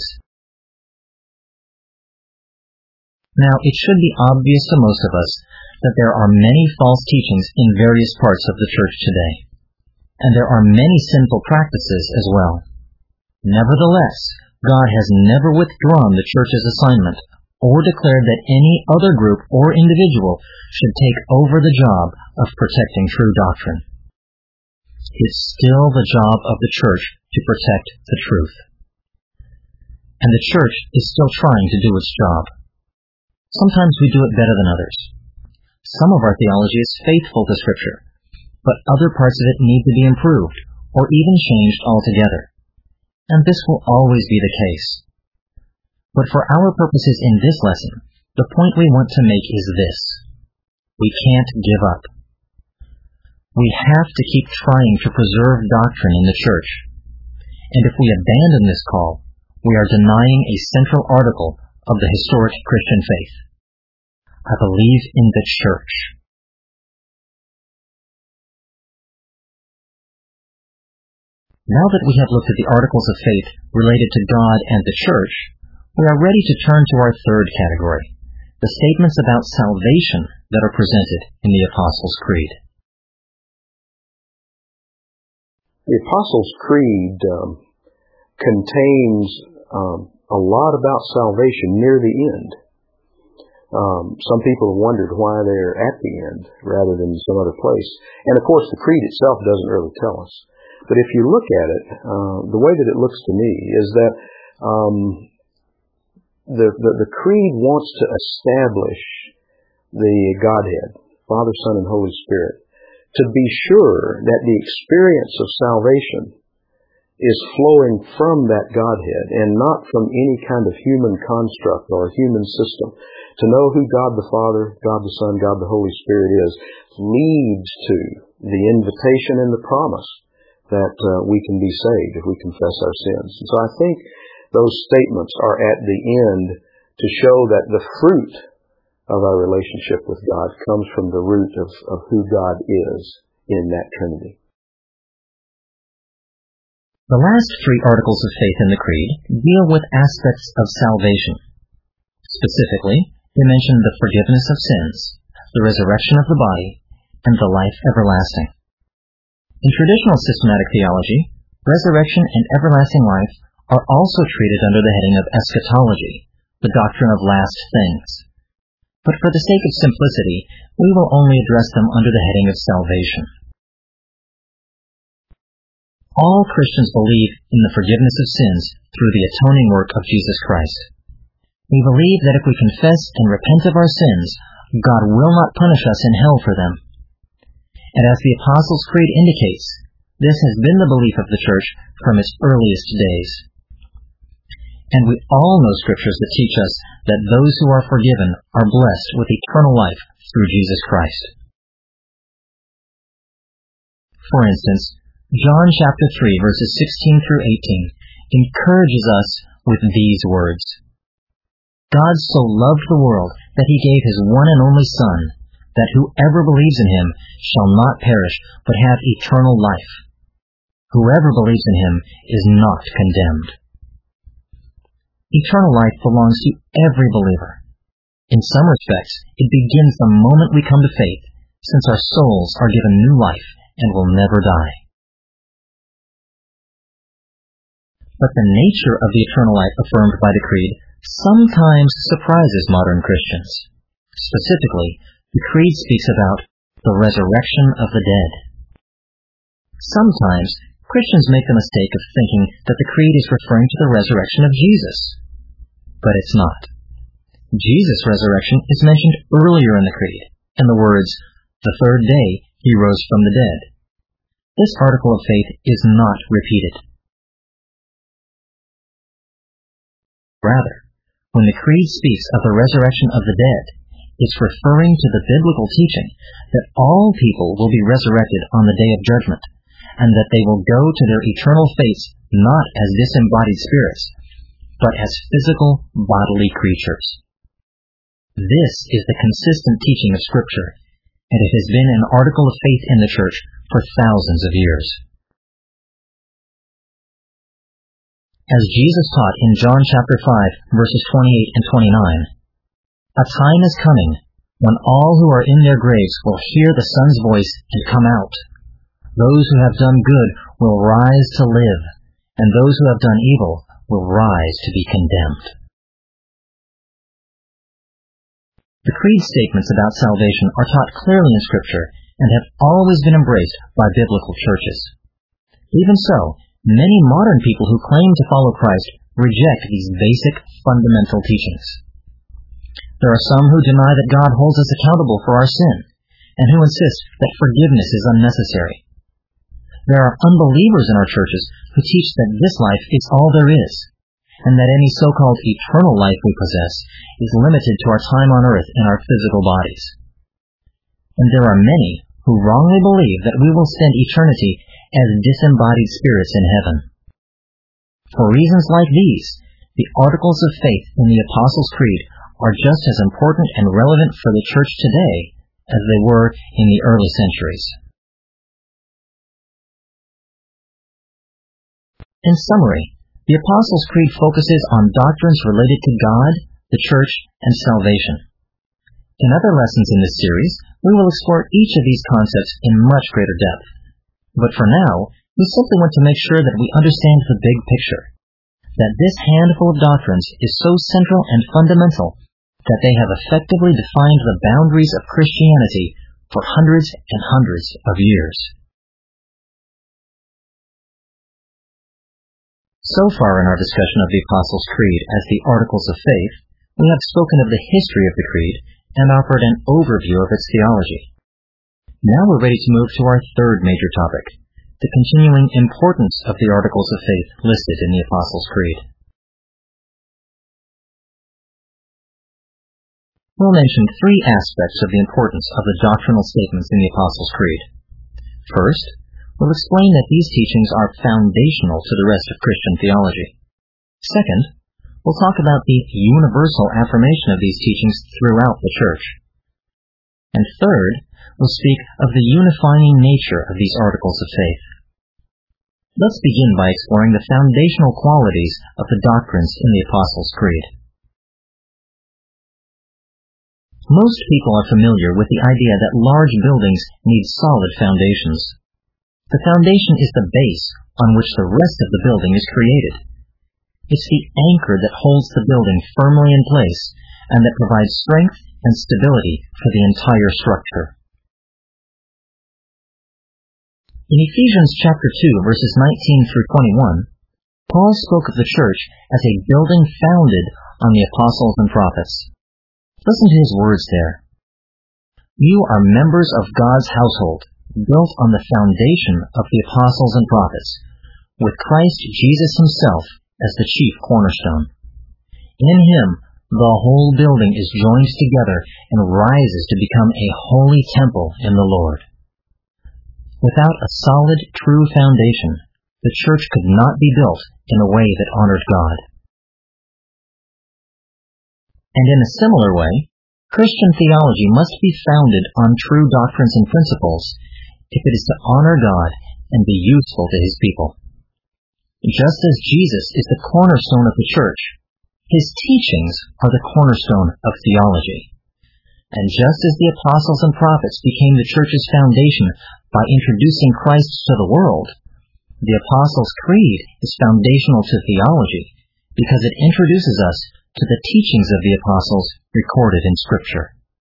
Now, it should be obvious to most of us that there are many false teachings in various parts of the church today, and there are many sinful practices as well. Nevertheless, God has never withdrawn the church's assignment or declared that any other group or individual should take over the job of protecting true doctrine. It's still the job of the church to protect the truth. And the church is still trying to do its job. Sometimes we do it better than others. Some of our theology is faithful to Scripture, but other parts of it need to be improved or even changed altogether. And this will always be the case. But for our purposes in this lesson, the point we want to make is this: we can't give up. We have to keep trying to preserve doctrine in the church. And if we abandon this call, we are denying a central article of the historic Christian faith. I believe in the church. Now that we have looked at the articles of faith related to God and the church, we are ready to turn to our third category, the statements about salvation that are presented in the Apostles' Creed. The Apostles' Creed um, contains um, a lot about salvation near the end. Um, some people have wondered why they're at the end rather than some other place. And of course, the Creed itself doesn't really tell us. But if you look at it, uh, the way that it looks to me is that um, the, the, the Creed wants to establish the Godhead, Father, Son, and Holy Spirit, to be sure that the experience of salvation is flowing from that Godhead and not from any kind of human construct or human system. To know who God the Father, God the Son, God the Holy Spirit is leads to the invitation and the promise that uh, we can be saved if we confess our sins. And so I think those statements are at the end to show that the fruit of our relationship with God comes from the root of, of who God is in that Trinity. The last three articles of faith in the Creed deal with aspects of salvation. Specifically, they mention the forgiveness of sins, the resurrection of the body, and the life everlasting. In traditional systematic theology, resurrection and everlasting life are also treated under the heading of eschatology, the doctrine of last things. But for the sake of simplicity, we will only address them under the heading of salvation. all Christians believe in the forgiveness of sins through the atoning work of Jesus Christ. We believe that if we confess and repent of our sins, God will not punish us in hell for them. And as the Apostles' Creed indicates, this has been the belief of the Church from its earliest days. And we all know scriptures that teach us that those who are forgiven are blessed with eternal life through Jesus Christ. For instance, John chapter three, verses sixteen through eighteen, encourages us with these words. God so loved the world that he gave his one and only Son, that whoever believes in him shall not perish, but have eternal life. Whoever believes in him is not condemned. Eternal life belongs to every believer. In some respects, it begins the moment we come to faith, since our souls are given new life and will never die. But the nature of the eternal life affirmed by the Creed sometimes surprises modern Christians. Specifically, the Creed speaks about the resurrection of the dead. Sometimes, Christians make the mistake of thinking that the Creed is referring to the resurrection of Jesus. But it's not. Jesus' resurrection is mentioned earlier in the Creed, in the words, "The third day he rose from the dead." This article of faith is not repeated. Rather, when the Creed speaks of the resurrection of the dead, it's referring to the biblical teaching that all people will be resurrected on the day of judgment, and that they will go to their eternal fates not as disembodied spirits, but as physical, bodily creatures. This is the consistent teaching of Scripture, and it has been an article of faith in the Church for thousands of years. As Jesus taught in John chapter five, verses twenty-eight and twenty-nine, "A time is coming when all who are in their graves will hear the Son's voice and come out. Those who have done good will rise to live, and those who have done evil will rise to be condemned." The Creed statements about salvation are taught clearly in Scripture and have always been embraced by biblical churches. Even so, many modern people who claim to follow Christ reject these basic, fundamental teachings. There are some who deny that God holds us accountable for our sin, and who insist that forgiveness is unnecessary. There are unbelievers in our churches who teach that this life is all there is, and that any so-called eternal life we possess is limited to our time on earth and our physical bodies. And there are many who wrongly believe that we will spend eternity as disembodied spirits in heaven. For reasons like these, the articles of faith in the Apostles' Creed are just as important and relevant for the Church today as they were in the early centuries. In summary, the Apostles' Creed focuses on doctrines related to God, the Church, and salvation. In other lessons in this series, we will explore each of these concepts in much greater depth. But for now, we simply want to make sure that we understand the big picture, that this handful of doctrines is so central and fundamental that they have effectively defined the boundaries of Christianity for hundreds and hundreds of years. So far in our discussion of the Apostles' Creed as the Articles of Faith, we have spoken of the history of the Creed and offered an overview of its theology. Now we're ready to move to our third major topic, the continuing importance of the Articles of Faith listed in the Apostles' Creed. We'll mention three aspects of the importance of the doctrinal statements in the Apostles' Creed. First, we'll explain that these teachings are foundational to the rest of Christian theology. Second, we'll talk about the universal affirmation of these teachings throughout the Church. And third, we'll speak of the unifying nature of these articles of faith. Let's begin by exploring the foundational qualities of the doctrines in the Apostles' Creed. Most people are familiar with the idea that large buildings need solid foundations. The foundation is the base on which the rest of the building is created. It's the anchor that holds the building firmly in place and that provides strength and stability for the entire structure. In Ephesians chapter two, verses nineteen through twenty-one, Paul spoke of the church as a building founded on the apostles and prophets. Listen to his words there. You are members of God's household, built on the foundation of the apostles and prophets, with Christ Jesus himself as the chief cornerstone. In him, the whole building is joined together and rises to become a holy temple in the Lord. Without a solid, true foundation, the church could not be built in a way that honored God. And in a similar way, Christian theology must be founded on true doctrines and principles if it is to honor God and be useful to his people. Just as Jesus is the cornerstone of the church, his teachings are the cornerstone of theology. And just as the apostles and prophets became the church's foundation by introducing Christ to the world, the Apostles' Creed is foundational to theology because it introduces us to the teachings of the apostles recorded in Scripture.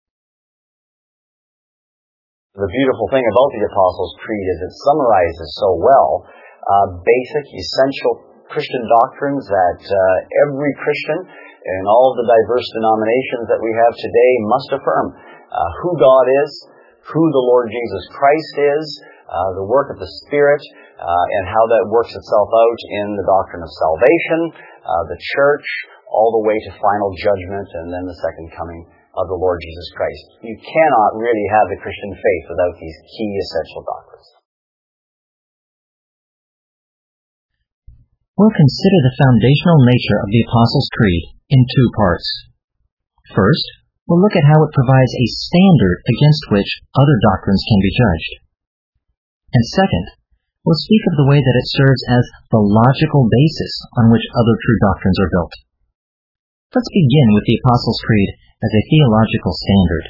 The beautiful thing about the Apostles' Creed is it summarizes so well uh, basic, essential Christian doctrines that uh, every Christian in all of the diverse denominations that we have today must affirm. Uh, who God is, who the Lord Jesus Christ is, uh, the work of the Spirit, uh, and how that works itself out in the doctrine of salvation, uh, the church, all the way to final judgment and then the second coming of the Lord Jesus Christ. You cannot really have the Christian faith without these key essential doctrines. We'll consider the foundational nature of the Apostles' Creed in two parts. First, we'll look at how it provides a standard against which other doctrines can be judged. And second, we'll speak of the way that it serves as the logical basis on which other true doctrines are built. Let's begin with the Apostles' Creed as a theological standard.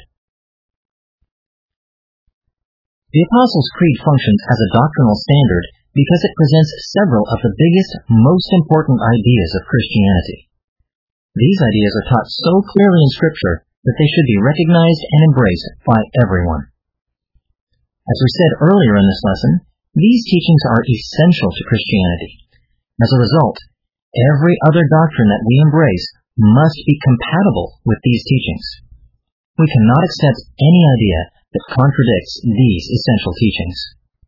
The Apostles' Creed functions as a doctrinal standard because it presents several of the biggest, most important ideas of Christianity. These ideas are taught so clearly in Scripture that they should be recognized and embraced by everyone. As we said earlier in this lesson, these teachings are essential to Christianity. As a result, every other doctrine that we embrace must be compatible with these teachings. We cannot accept any idea that contradicts these essential teachings.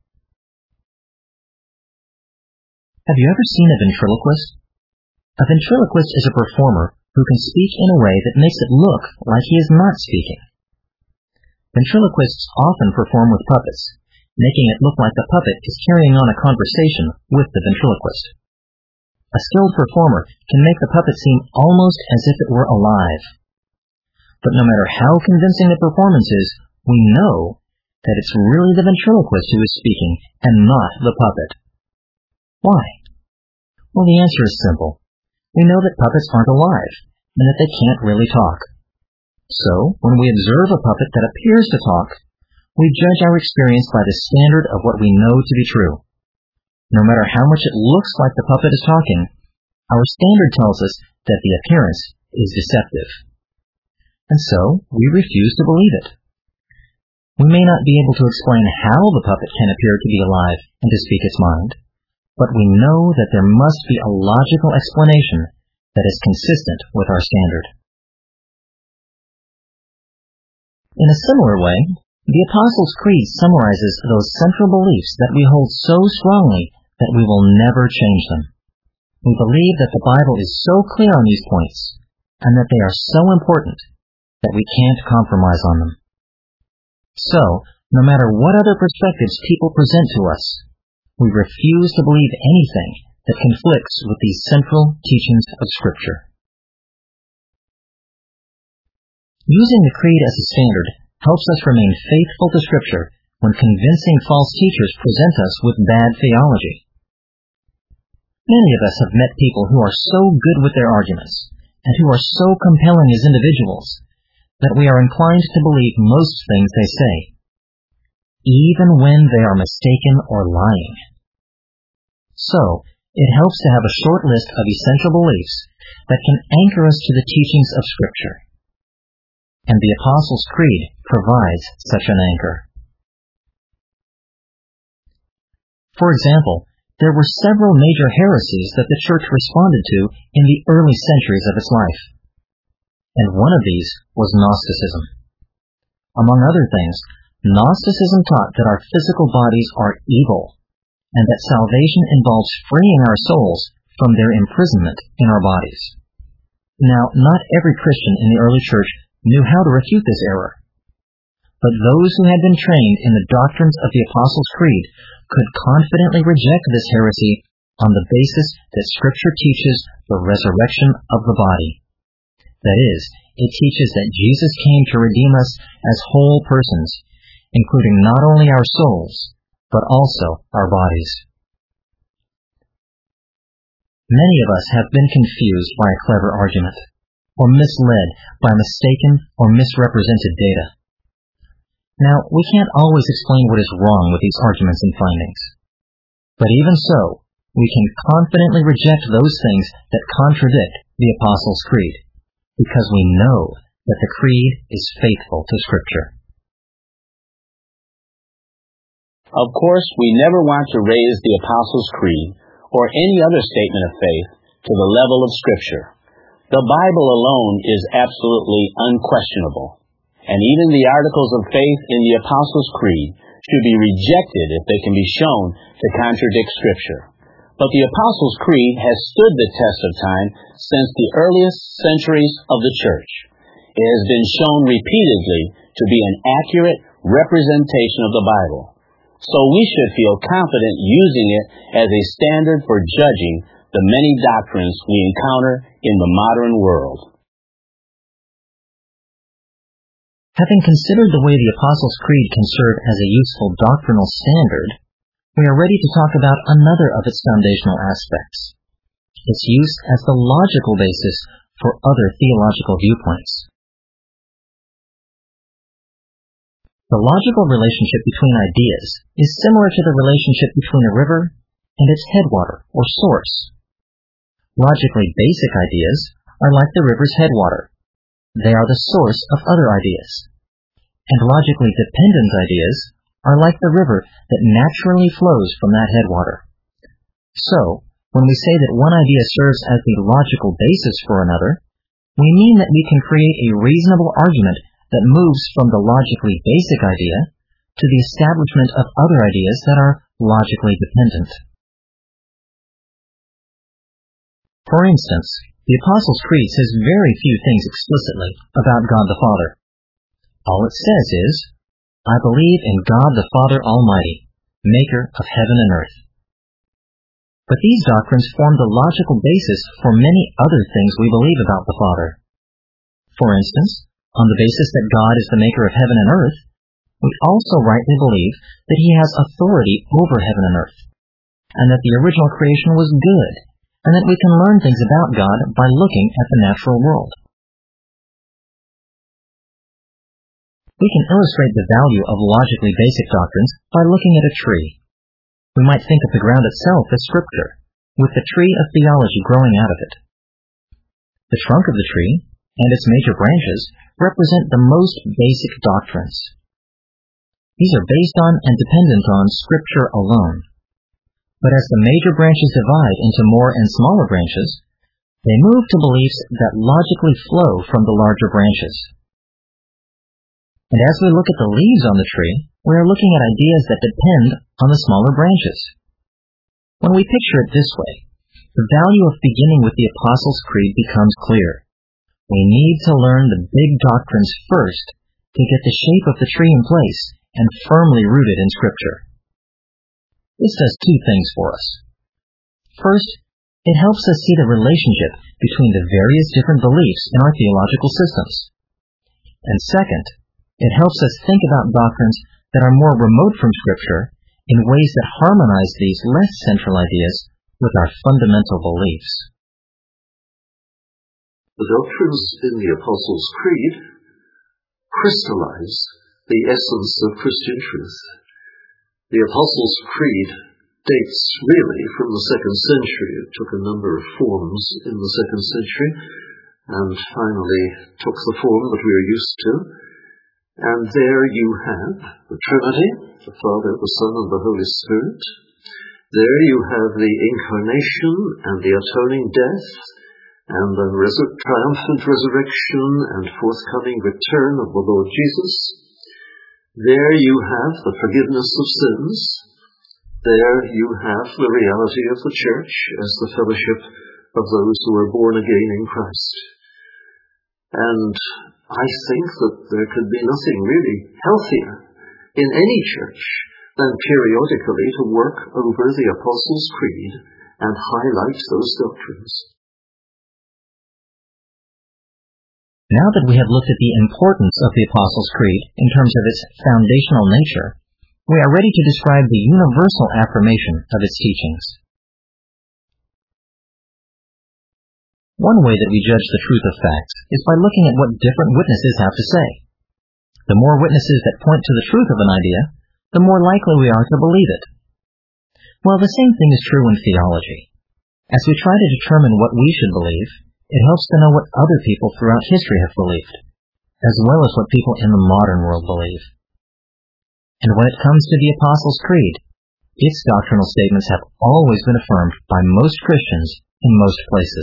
Have you ever seen a ventriloquist? A ventriloquist is a performer who can speak in a way that makes it look like he is not speaking. Ventriloquists often perform with puppets, making it look like the puppet is carrying on a conversation with the ventriloquist. A skilled performer can make the puppet seem almost as if it were alive. But no matter how convincing the performance is, we know that it's really the ventriloquist who is speaking and not the puppet. Why? Well, the answer is simple. We know that puppets aren't alive and that they can't really talk. So, when we observe a puppet that appears to talk, we judge our experience by the standard of what we know to be true. No matter how much it looks like the puppet is talking, our standard tells us that the appearance is deceptive. And so, we refuse to believe it. We may not be able to explain how the puppet can appear to be alive and to speak its mind, but we know that there must be a logical explanation that is consistent with our standard. In a similar way, the Apostles' Creed summarizes those central beliefs that we hold so strongly that we will never change them. We believe that the Bible is so clear on these points, and that they are so important, that we can't compromise on them. So, no matter what other perspectives people present to us, we refuse to believe anything that conflicts with these central teachings of Scripture. Using the Creed as a standard helps us remain faithful to Scripture when convincing false teachers present us with bad theology. Many of us have met people who are so good with their arguments, and who are so compelling as individuals, that we are inclined to believe most things they say, even when they are mistaken or lying. So, it helps to have a short list of essential beliefs that can anchor us to the teachings of Scripture. And the Apostles' Creed provides such an anchor. For example, there were several major heresies that the church responded to in the early centuries of its life. And one of these was Gnosticism. Among other things, Gnosticism taught that our physical bodies are evil, and that salvation involves freeing our souls from their imprisonment in our bodies. Now, not every Christian in the early church knew how to refute this error. But those who had been trained in the doctrines of the Apostles' Creed could confidently reject this heresy on the basis that Scripture teaches the resurrection of the body. That is, it teaches that Jesus came to redeem us as whole persons, including not only our souls, but also our bodies. Many of us have been confused by a clever argument, or misled by mistaken or misrepresented data. Now, we can't always explain what is wrong with these arguments and findings. But even so, we can confidently reject those things that contradict the Apostles' Creed, because we know that the Creed is faithful to Scripture. Of course, we never want to raise the Apostles' Creed or any other statement of faith to the level of Scripture. The Bible alone is absolutely unquestionable, and even the articles of faith in the Apostles' Creed should be rejected if they can be shown to contradict Scripture. But the Apostles' Creed has stood the test of time since the earliest centuries of the Church. It has been shown repeatedly to be an accurate representation of the Bible. So we should feel confident using it as a standard for judging the many doctrines we encounter in the modern world. Having considered the way the Apostles' Creed can serve as a useful doctrinal standard, we are ready to talk about another of its foundational aspects, its use as the logical basis for other theological viewpoints. The logical relationship between ideas is similar to the relationship between a river and its headwater or source. Logically basic ideas are like the river's headwater. They are the source of other ideas. And logically dependent ideas are like the river that naturally flows from that headwater. So, when we say that one idea serves as the logical basis for another, we mean that we can create a reasonable argument that moves from the logically basic idea to the establishment of other ideas that are logically dependent. For instance, the Apostles' Creed says very few things explicitly about God the Father. All it says is, I believe in God the Father Almighty, maker of heaven and earth. But these doctrines form the logical basis for many other things we believe about the Father. For instance, on the basis that God is the maker of heaven and earth, we also rightly believe that He has authority over heaven and earth, and that the original creation was good, and that we can learn things about God by looking at the natural world. We can illustrate the value of logically basic doctrines by looking at a tree. We might think of the ground itself as Scripture, with the tree of theology growing out of it. The trunk of the tree and its major branches represent the most basic doctrines. These are based on and dependent on Scripture alone. But as the major branches divide into more and smaller branches, they move to beliefs that logically flow from the larger branches. And as we look at the leaves on the tree, we are looking at ideas that depend on the smaller branches. When we picture it this way, the value of beginning with the Apostles' Creed becomes clear. We need to learn the big doctrines first to get the shape of the tree in place and firmly rooted in Scripture. This does two things for us. First, it helps us see the relationship between the various different beliefs in our theological systems. And second, it helps us think about doctrines that are more remote from Scripture in ways that harmonize these less central ideas with our fundamental beliefs. The doctrines in the Apostles' Creed crystallize the essence of Christian truth. The Apostles' Creed dates really from the second century. It took a number of forms in the second century and finally took the form that we are used to. And there you have the Trinity, the Father, the Son, and the Holy Spirit. There you have the incarnation and the atoning death and the resur- triumphant resurrection and forthcoming return of the Lord Jesus. There you have the forgiveness of sins. There you have the reality of the church as the fellowship of those who are born again in Christ. And I think that there could be nothing really healthier in any church than periodically to work over the Apostles' Creed and highlight those doctrines. Now that we have looked at the importance of the Apostles' Creed in terms of its foundational nature, we are ready to describe the universal affirmation of its teachings. One way that we judge the truth of facts is by looking at what different witnesses have to say. The more witnesses that point to the truth of an idea, the more likely we are to believe it. Well, the same thing is true in theology. As we try to determine what we should believe, it helps to know what other people throughout history have believed, as well as what people in the modern world believe. And when it comes to the Apostles' Creed, its doctrinal statements have always been affirmed by most Christians in most places.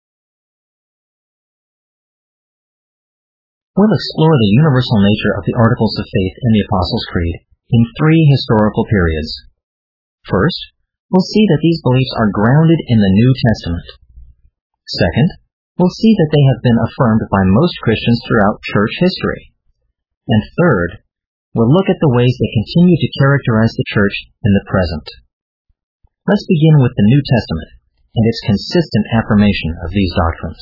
We'll explore the universal nature of the Articles of Faith in the Apostles' Creed in three historical periods. First, we'll see that these beliefs are grounded in the New Testament. Second, we'll see that they have been affirmed by most Christians throughout church history. And third, we'll look at the ways they continue to characterize the church in the present. Let's begin with the New Testament and its consistent affirmation of these doctrines.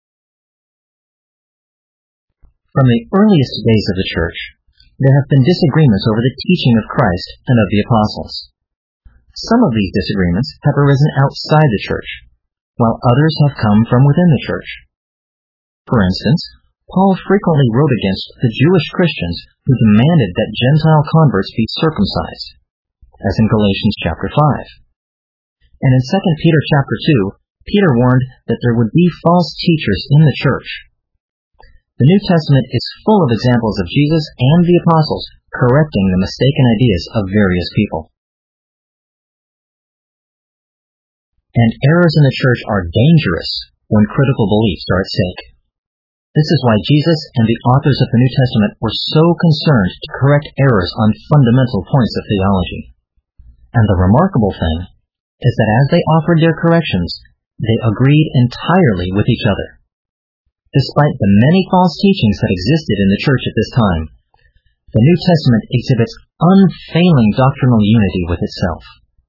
From the earliest days of the church, there have been disagreements over the teaching of Christ and of the apostles. Some of these disagreements have arisen outside the church, while others have come from within the church. For instance, Paul frequently wrote against the Jewish Christians who demanded that Gentile converts be circumcised, as in Galatians chapter five. And in Second Peter chapter two, Peter warned that there would be false teachers in the church. The New Testament is full of examples of Jesus and the apostles correcting the mistaken ideas of various people. And errors in the church are dangerous when critical beliefs are at stake. This is why Jesus and the authors of the New Testament were so concerned to correct errors on fundamental points of theology. And the remarkable thing is that as they offered their corrections, they agreed entirely with each other. Despite the many false teachings that existed in the church at this time, the New Testament exhibits unfailing doctrinal unity with itself.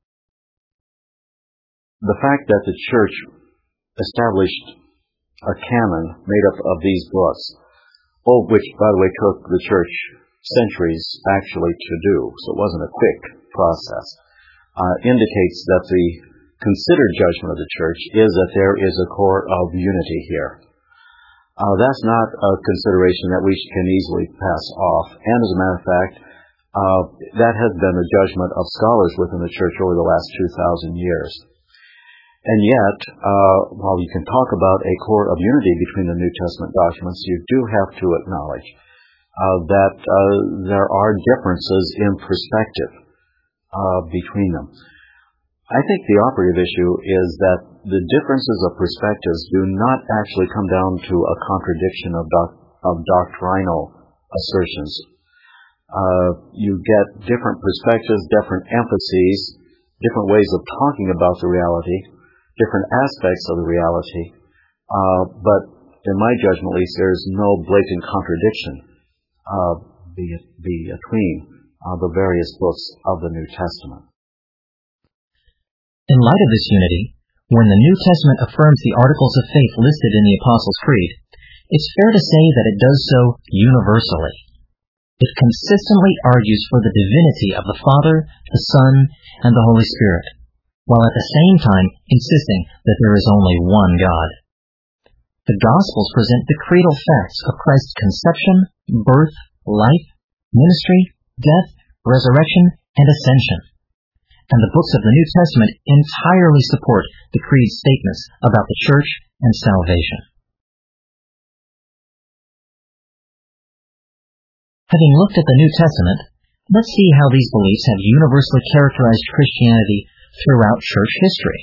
The fact that the church established a canon made up of these books, all of which, by the way, took the church centuries actually to do, so it wasn't a quick process, uh, indicates that the considered judgment of the church is that there is a core of unity here. Uh, that's not a consideration that we can easily pass off. And as a matter of fact, uh, that has been the judgment of scholars within the church over the last two thousand years. And yet, uh, while you can talk about a core of unity between the New Testament documents, you do have to acknowledge uh, that uh, there are differences in perspective uh, between them. I think the operative issue is that the differences of perspectives do not actually come down to a contradiction of, doc- of doctrinal assertions. Uh, you get different perspectives, different emphases, different ways of talking about the reality, different aspects of the reality, uh, but in my judgment at least, there's no blatant contradiction uh, between uh, the various books of the New Testament. In light of this unity, when the New Testament affirms the articles of faith listed in the Apostles' Creed, it's fair to say that it does so universally. It consistently argues for the divinity of the Father, the Son, and the Holy Spirit, while at the same time insisting that there is only one God. The Gospels present the creedal facts of Christ's conception, birth, life, ministry, death, resurrection, and ascension. And the books of the New Testament entirely support the Creed's statements about the church and salvation. Having looked at the New Testament, let's see how these beliefs have universally characterized Christianity throughout church history.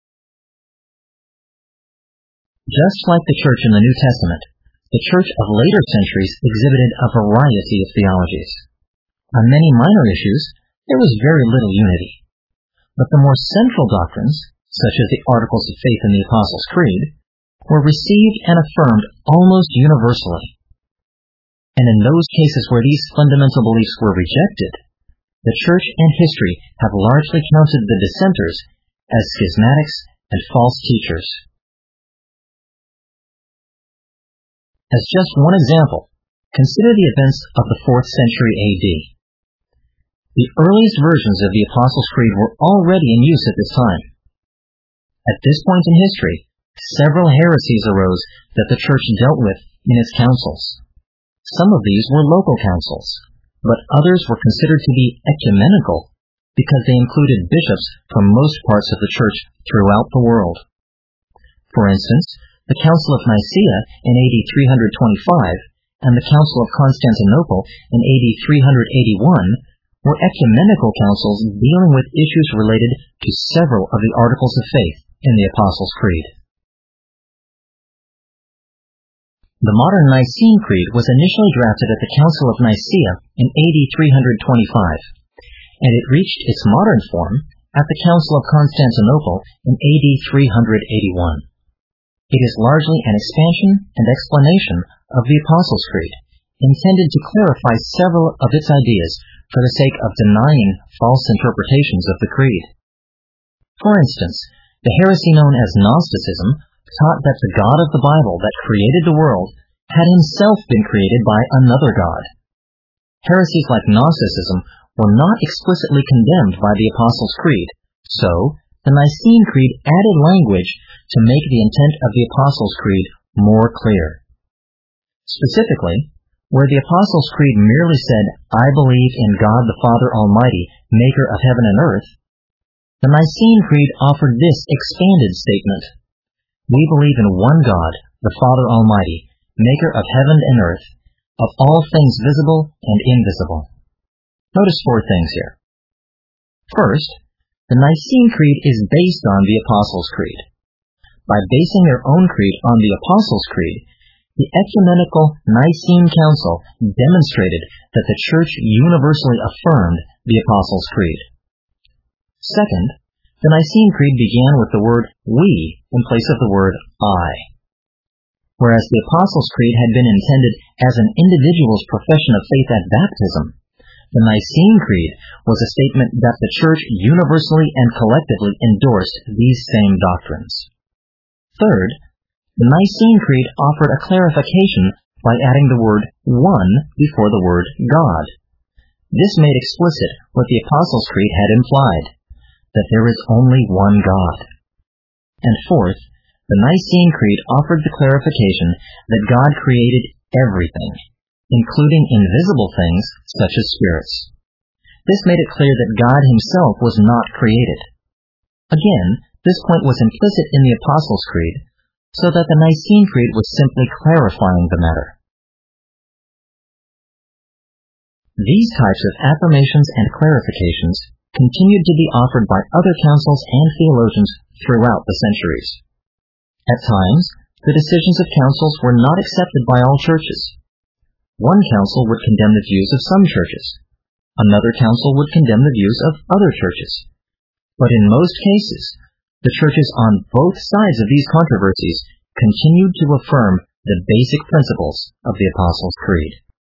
Just like the church in the New Testament, the church of later centuries exhibited a variety of theologies. On many minor issues, there was very little unity. But the more central doctrines, such as the Articles of Faith in the Apostles' Creed, were received and affirmed almost universally. And in those cases where these fundamental beliefs were rejected, the church and history have largely counted the dissenters as schismatics and false teachers. As just one example, consider the events of the fourth century A D. The earliest versions of the Apostles' Creed were already in use at this time. At this point in history, several heresies arose that the church dealt with in its councils. Some of these were local councils, but others were considered to be ecumenical because they included bishops from most parts of the church throughout the world. For instance, the Council of Nicaea in A D three twenty-five and the Council of Constantinople in A D three eighty-one were ecumenical councils dealing with issues related to several of the Articles of Faith in the Apostles' Creed. The modern Nicene Creed was initially drafted at the Council of Nicaea in A D three twenty-five, and it reached its modern form at the Council of Constantinople in A D three eighty-one. It is largely an expansion and explanation of the Apostles' Creed, intended to clarify several of its ideas for the sake of denying false interpretations of the Creed. For instance, the heresy known as Gnosticism taught that the God of the Bible that created the world had himself been created by another God. Heresies like Gnosticism were not explicitly condemned by the Apostles' Creed, so the Nicene Creed added language to make the intent of the Apostles' Creed more clear. Specifically, where the Apostles' Creed merely said, "I believe in God the Father Almighty, maker of heaven and earth," the Nicene Creed offered this expanded statement: "We believe in one God, the Father Almighty, maker of heaven and earth, of all things visible and invisible." Notice four things here. First, the Nicene Creed is based on the Apostles' Creed. By basing their own creed on the Apostles' Creed, the Ecumenical Nicene Council demonstrated that the Church universally affirmed the Apostles' Creed. Second, the Nicene Creed began with the word "we" in place of the word "I." Whereas the Apostles' Creed had been intended as an individual's profession of faith at baptism, the Nicene Creed was a statement that the Church universally and collectively endorsed these same doctrines. Third, the Nicene Creed offered a clarification by adding the word "one" before the word "God." This made explicit what the Apostles' Creed had implied, that there is only one God. And fourth, the Nicene Creed offered the clarification that God created everything, including invisible things such as spirits. This made it clear that God himself was not created. Again, this point was implicit in the Apostles' Creed, so that the Nicene Creed was simply clarifying the matter. These types of affirmations and clarifications continued to be offered by other councils and theologians throughout the centuries. At times, the decisions of councils were not accepted by all churches. One council would condemn the views of some churches. Another council would condemn the views of other churches. But in most cases, the churches on both sides of these controversies continued to affirm the basic principles of the Apostles' Creed.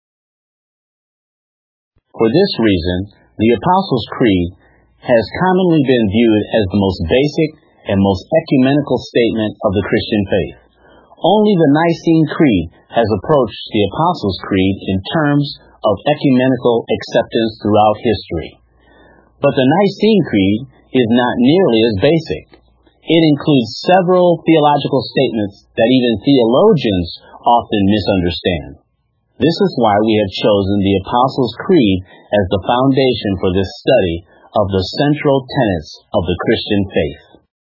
For this reason, the Apostles' Creed has commonly been viewed as the most basic and most ecumenical statement of the Christian faith. Only the Nicene Creed has approached the Apostles' Creed in terms of ecumenical acceptance throughout history. But the Nicene Creed is not nearly as basic. It includes several theological statements that even theologians often misunderstand. This is why we have chosen the Apostles' Creed as the foundation for this study of the central tenets of the Christian faith.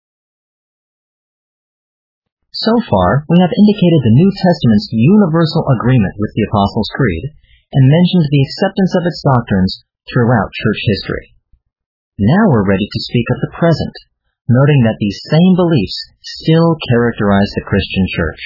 So far, we have indicated the New Testament's universal agreement with the Apostles' Creed and mentioned the acceptance of its doctrines throughout church history. Now we're ready to speak of the present, noting that these same beliefs still characterize the Christian church.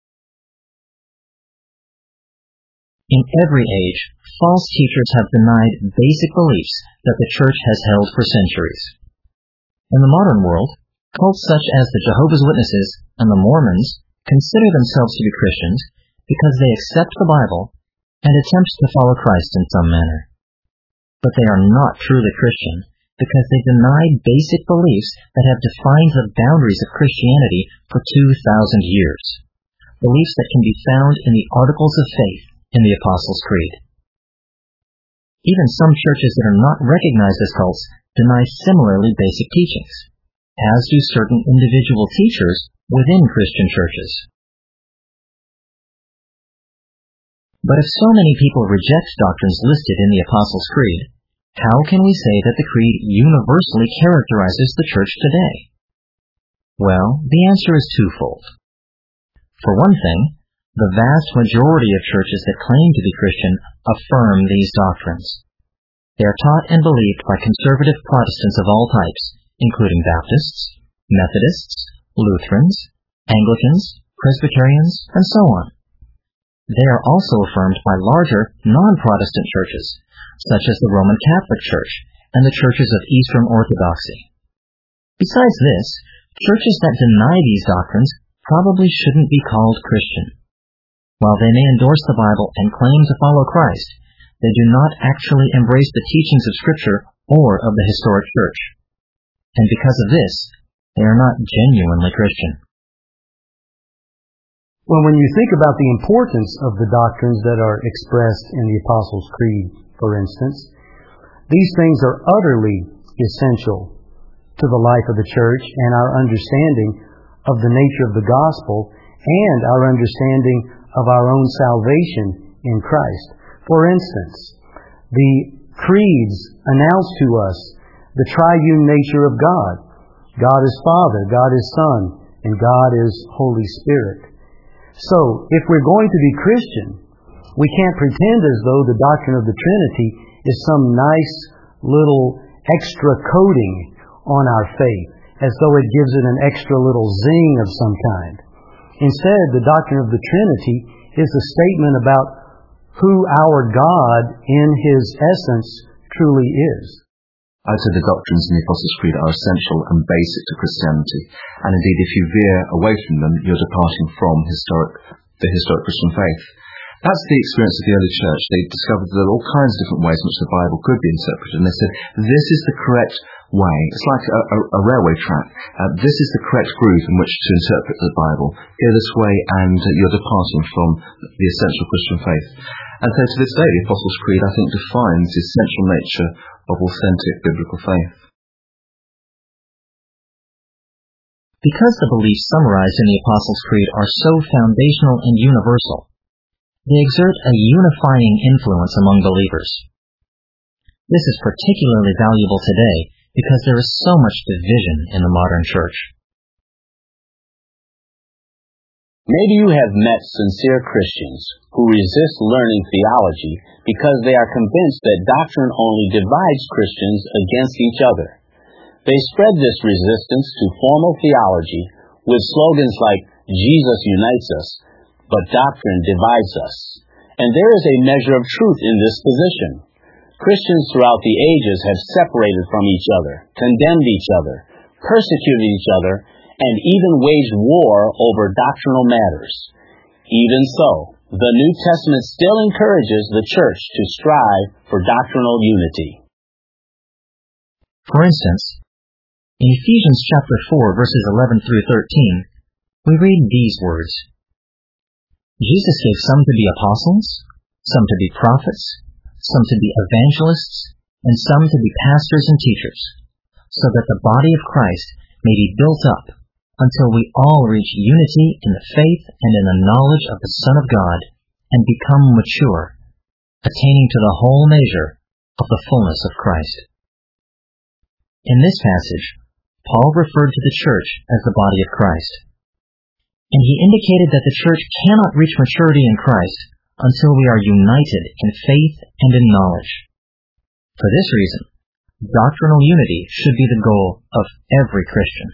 In every age, false teachers have denied basic beliefs that the church has held for centuries. In the modern world, cults such as the Jehovah's Witnesses and the Mormons consider themselves to be Christians because they accept the Bible and attempt to follow Christ in some manner. But they are not truly Christian because they deny basic beliefs that have defined the boundaries of Christianity for two thousand years, beliefs that can be found in the Articles of Faith in the Apostles' Creed. Even some churches that are not recognized as cults deny similarly basic teachings, as do certain individual teachers within Christian churches. But if so many people reject doctrines listed in the Apostles' Creed, how can we say that the Creed universally characterizes the church today? Well, the answer is twofold. For one thing, the vast majority of churches that claim to be Christian affirm these doctrines. They are taught and believed by conservative Protestants of all types, including Baptists, Methodists, Lutherans, Anglicans, Presbyterians, and so on. They are also affirmed by larger, non-Protestant churches, such as the Roman Catholic Church and the churches of Eastern Orthodoxy. Besides this, churches that deny these doctrines probably shouldn't be called Christian. While they may endorse the Bible and claim to follow Christ, they do not actually embrace the teachings of Scripture or of the historic church. And because of this, they are not genuinely Christian. Well, when you think about the importance of the doctrines that are expressed in the Apostles' Creed, for instance, these things are utterly essential to the life of the church and our understanding of the nature of the gospel and our understanding of our own salvation in Christ. For instance, the creeds announce to us the triune nature of God. God is Father, God is Son, and God is Holy Spirit. So, if we're going to be Christian, we can't pretend as though the doctrine of the Trinity is some nice little extra coating on our faith, as though it gives it an extra little zing of some kind. Instead, the doctrine of the Trinity is a statement about who our God in His essence truly is. I would say the doctrines in the Apostles' Creed are essential and basic to Christianity, and indeed if you veer away from them, you're departing from historic, the historic Christian faith. That's the experience of the early church. They discovered that there are all kinds of different ways in which the Bible could be interpreted, and they said, this is the correct way. It's like a, a, a railway track. Uh, this is the correct groove in which to interpret the Bible. Go this way and uh, you're departing from the essential Christian faith. And so to this day, the Apostles' Creed, I think, defines the essential nature of authentic biblical faith. Because the beliefs summarized in the Apostles' Creed are so foundational and universal, they exert a unifying influence among believers. This is particularly valuable today because there is so much division in the modern church. Maybe you have met sincere Christians who resist learning theology because they are convinced that doctrine only divides Christians against each other. They spread this resistance to formal theology with slogans like, Jesus unites us, but doctrine divides us. And there is a measure of truth in this position. Christians throughout the ages have separated from each other, condemned each other, persecuted each other, and even waged war over doctrinal matters. Even so, the New Testament still encourages the church to strive for doctrinal unity. For instance, in Ephesians chapter four, verses eleven through thirteen, we read these words. Jesus gave some to be apostles, some to be prophets, some to be evangelists, and some to be pastors and teachers, so that the body of Christ may be built up until we all reach unity in the faith and in the knowledge of the Son of God and become mature, attaining to the whole measure of the fullness of Christ. In this passage, Paul referred to the church as the body of Christ, and he indicated that the church cannot reach maturity in Christ until we are united in faith and in knowledge. For this reason, Doctrinal unity should be the goal of every Christian.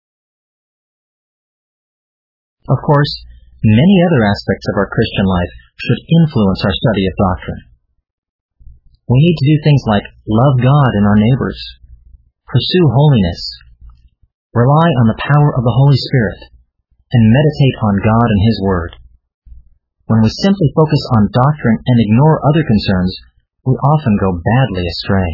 Of course, many other aspects of our Christian life should influence our study of doctrine. We need to do things like love God and our neighbors, pursue holiness, rely on the power of the Holy Spirit, and meditate on God and His Word. When we simply focus on doctrine and ignore other concerns, we often go badly astray.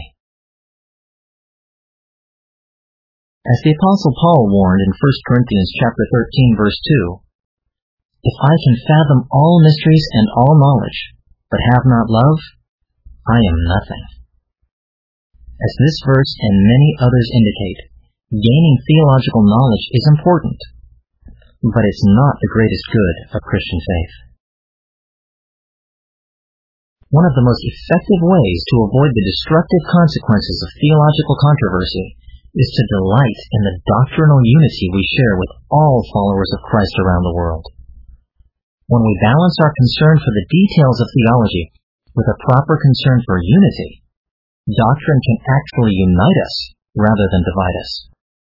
As the Apostle Paul warned in First Corinthians chapter thirteen, verse two, "If I can fathom all mysteries and all knowledge, but have not love, I am nothing." As this verse and many others indicate, gaining theological knowledge is important, but it's not the greatest good of Christian faith. One of the most effective ways to avoid the destructive consequences of theological controversy is to delight in the doctrinal unity we share with all followers of Christ around the world. When we balance our concern for the details of theology with a proper concern for unity, doctrine can actually unite us rather than divide us.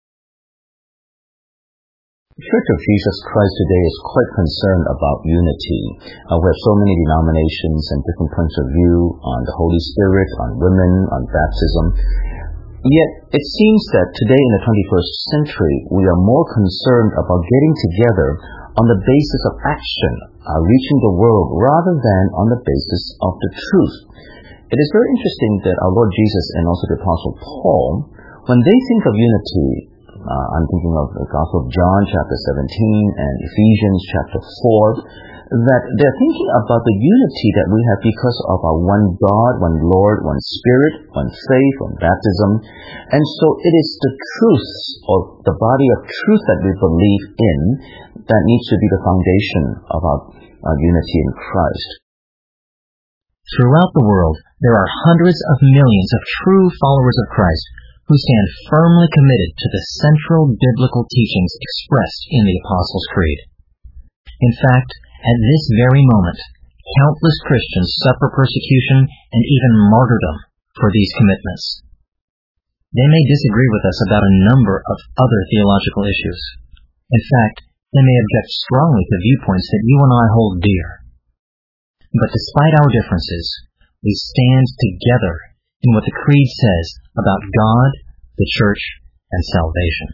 The Church of Jesus Christ today is quite concerned about unity. Uh, we have so many denominations and different points of view on the Holy Spirit, on women, on baptism. Yet, it seems that today in the twenty-first century, we are more concerned about getting together on the basis of action, uh, reaching the world, rather than on the basis of the truth. It is very interesting that our Lord Jesus and also the Apostle Paul, when they think of unity, Uh, I'm thinking of the Gospel of John chapter seventeen and Ephesians chapter four, that they're thinking about the unity that we have because of our one God, one Lord, one Spirit, one faith, one baptism. And so it is the truth, or the body of truth that we believe in, that needs to be the foundation of our, our unity in Christ. Throughout the world, there are hundreds of millions of true followers of Christ who stand firmly committed to the central biblical teachings expressed in the Apostles' Creed. In fact, at this very moment, countless Christians suffer persecution and even martyrdom for these commitments. They may disagree with us about a number of other theological issues. In fact, they may object strongly to viewpoints that you and I hold dear. But despite our differences, we stand together in what the Creed says about God, the Church, and salvation.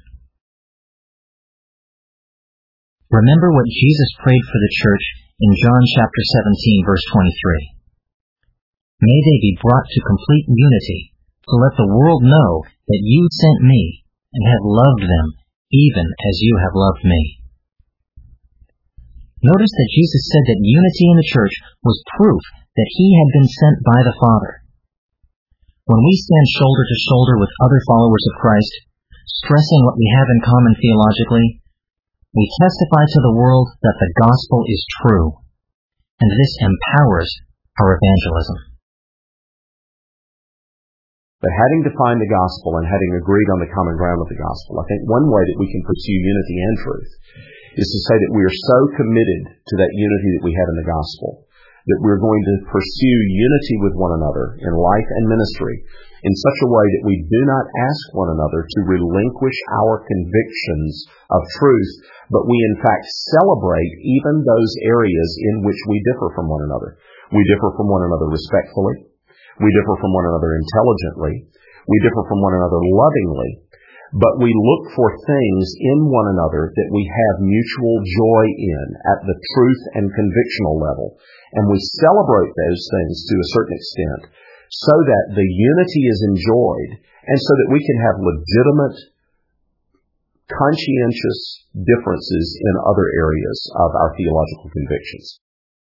Remember what Jesus prayed for the Church in John chapter seventeen, verse twenty-three. May they be brought to complete unity, to let the world know that you sent me and have loved them even as you have loved me. Notice that Jesus said that unity in the Church was proof that He had been sent by the Father. When we stand shoulder to shoulder with other followers of Christ, stressing what we have in common theologically, we testify to the world that the gospel is true, and this empowers our evangelism. But having defined the gospel and having agreed on the common ground of the gospel, I think one way that we can pursue unity and truth is to say that we are so committed to that unity that we have in the gospel that we're going to pursue unity with one another in life and ministry in such a way that we do not ask one another to relinquish our convictions of truth, but we in fact celebrate even those areas in which we differ from one another. We differ from one another respectfully. We differ from one another intelligently. We differ from one another lovingly. But we look for things in one another that we have mutual joy in at the truth and convictional level. And we celebrate those things to a certain extent so that the unity is enjoyed and so that we can have legitimate, conscientious differences in other areas of our theological convictions.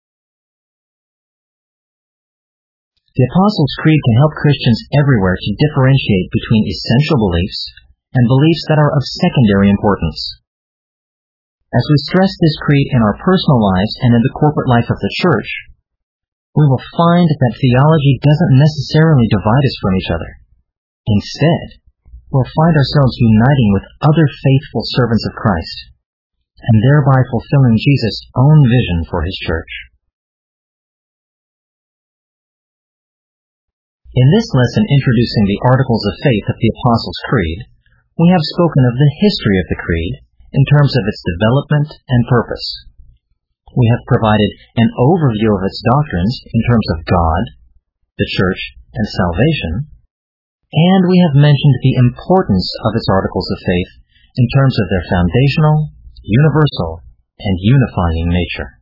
The Apostles' Creed can help Christians everywhere to differentiate between essential beliefs and beliefs that are of secondary importance. As we stress this creed in our personal lives and in the corporate life of the Church, we will find that theology doesn't necessarily divide us from each other. Instead, we'll find ourselves uniting with other faithful servants of Christ, and thereby fulfilling Jesus' own vision for His Church. In this lesson introducing the Articles of Faith of the Apostles' Creed, we have spoken of the history of the Creed in terms of its development and purpose. We have provided an overview of its doctrines in terms of God, the Church, and salvation, and we have mentioned the importance of its Articles of Faith in terms of their foundational, universal, and unifying nature.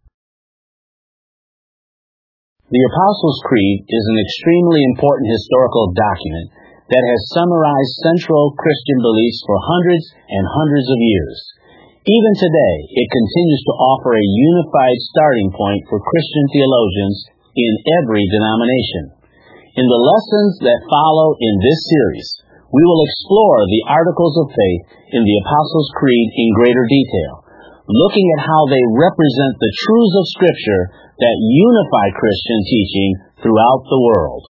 The Apostles' Creed is an extremely important historical document that has summarized central Christian beliefs for hundreds and hundreds of years. Even today, it continues to offer a unified starting point for Christian theologians in every denomination. In the lessons that follow in this series, we will explore the Articles of Faith in the Apostles' Creed in greater detail, looking at how they represent the truths of Scripture that unify Christian teaching throughout the world.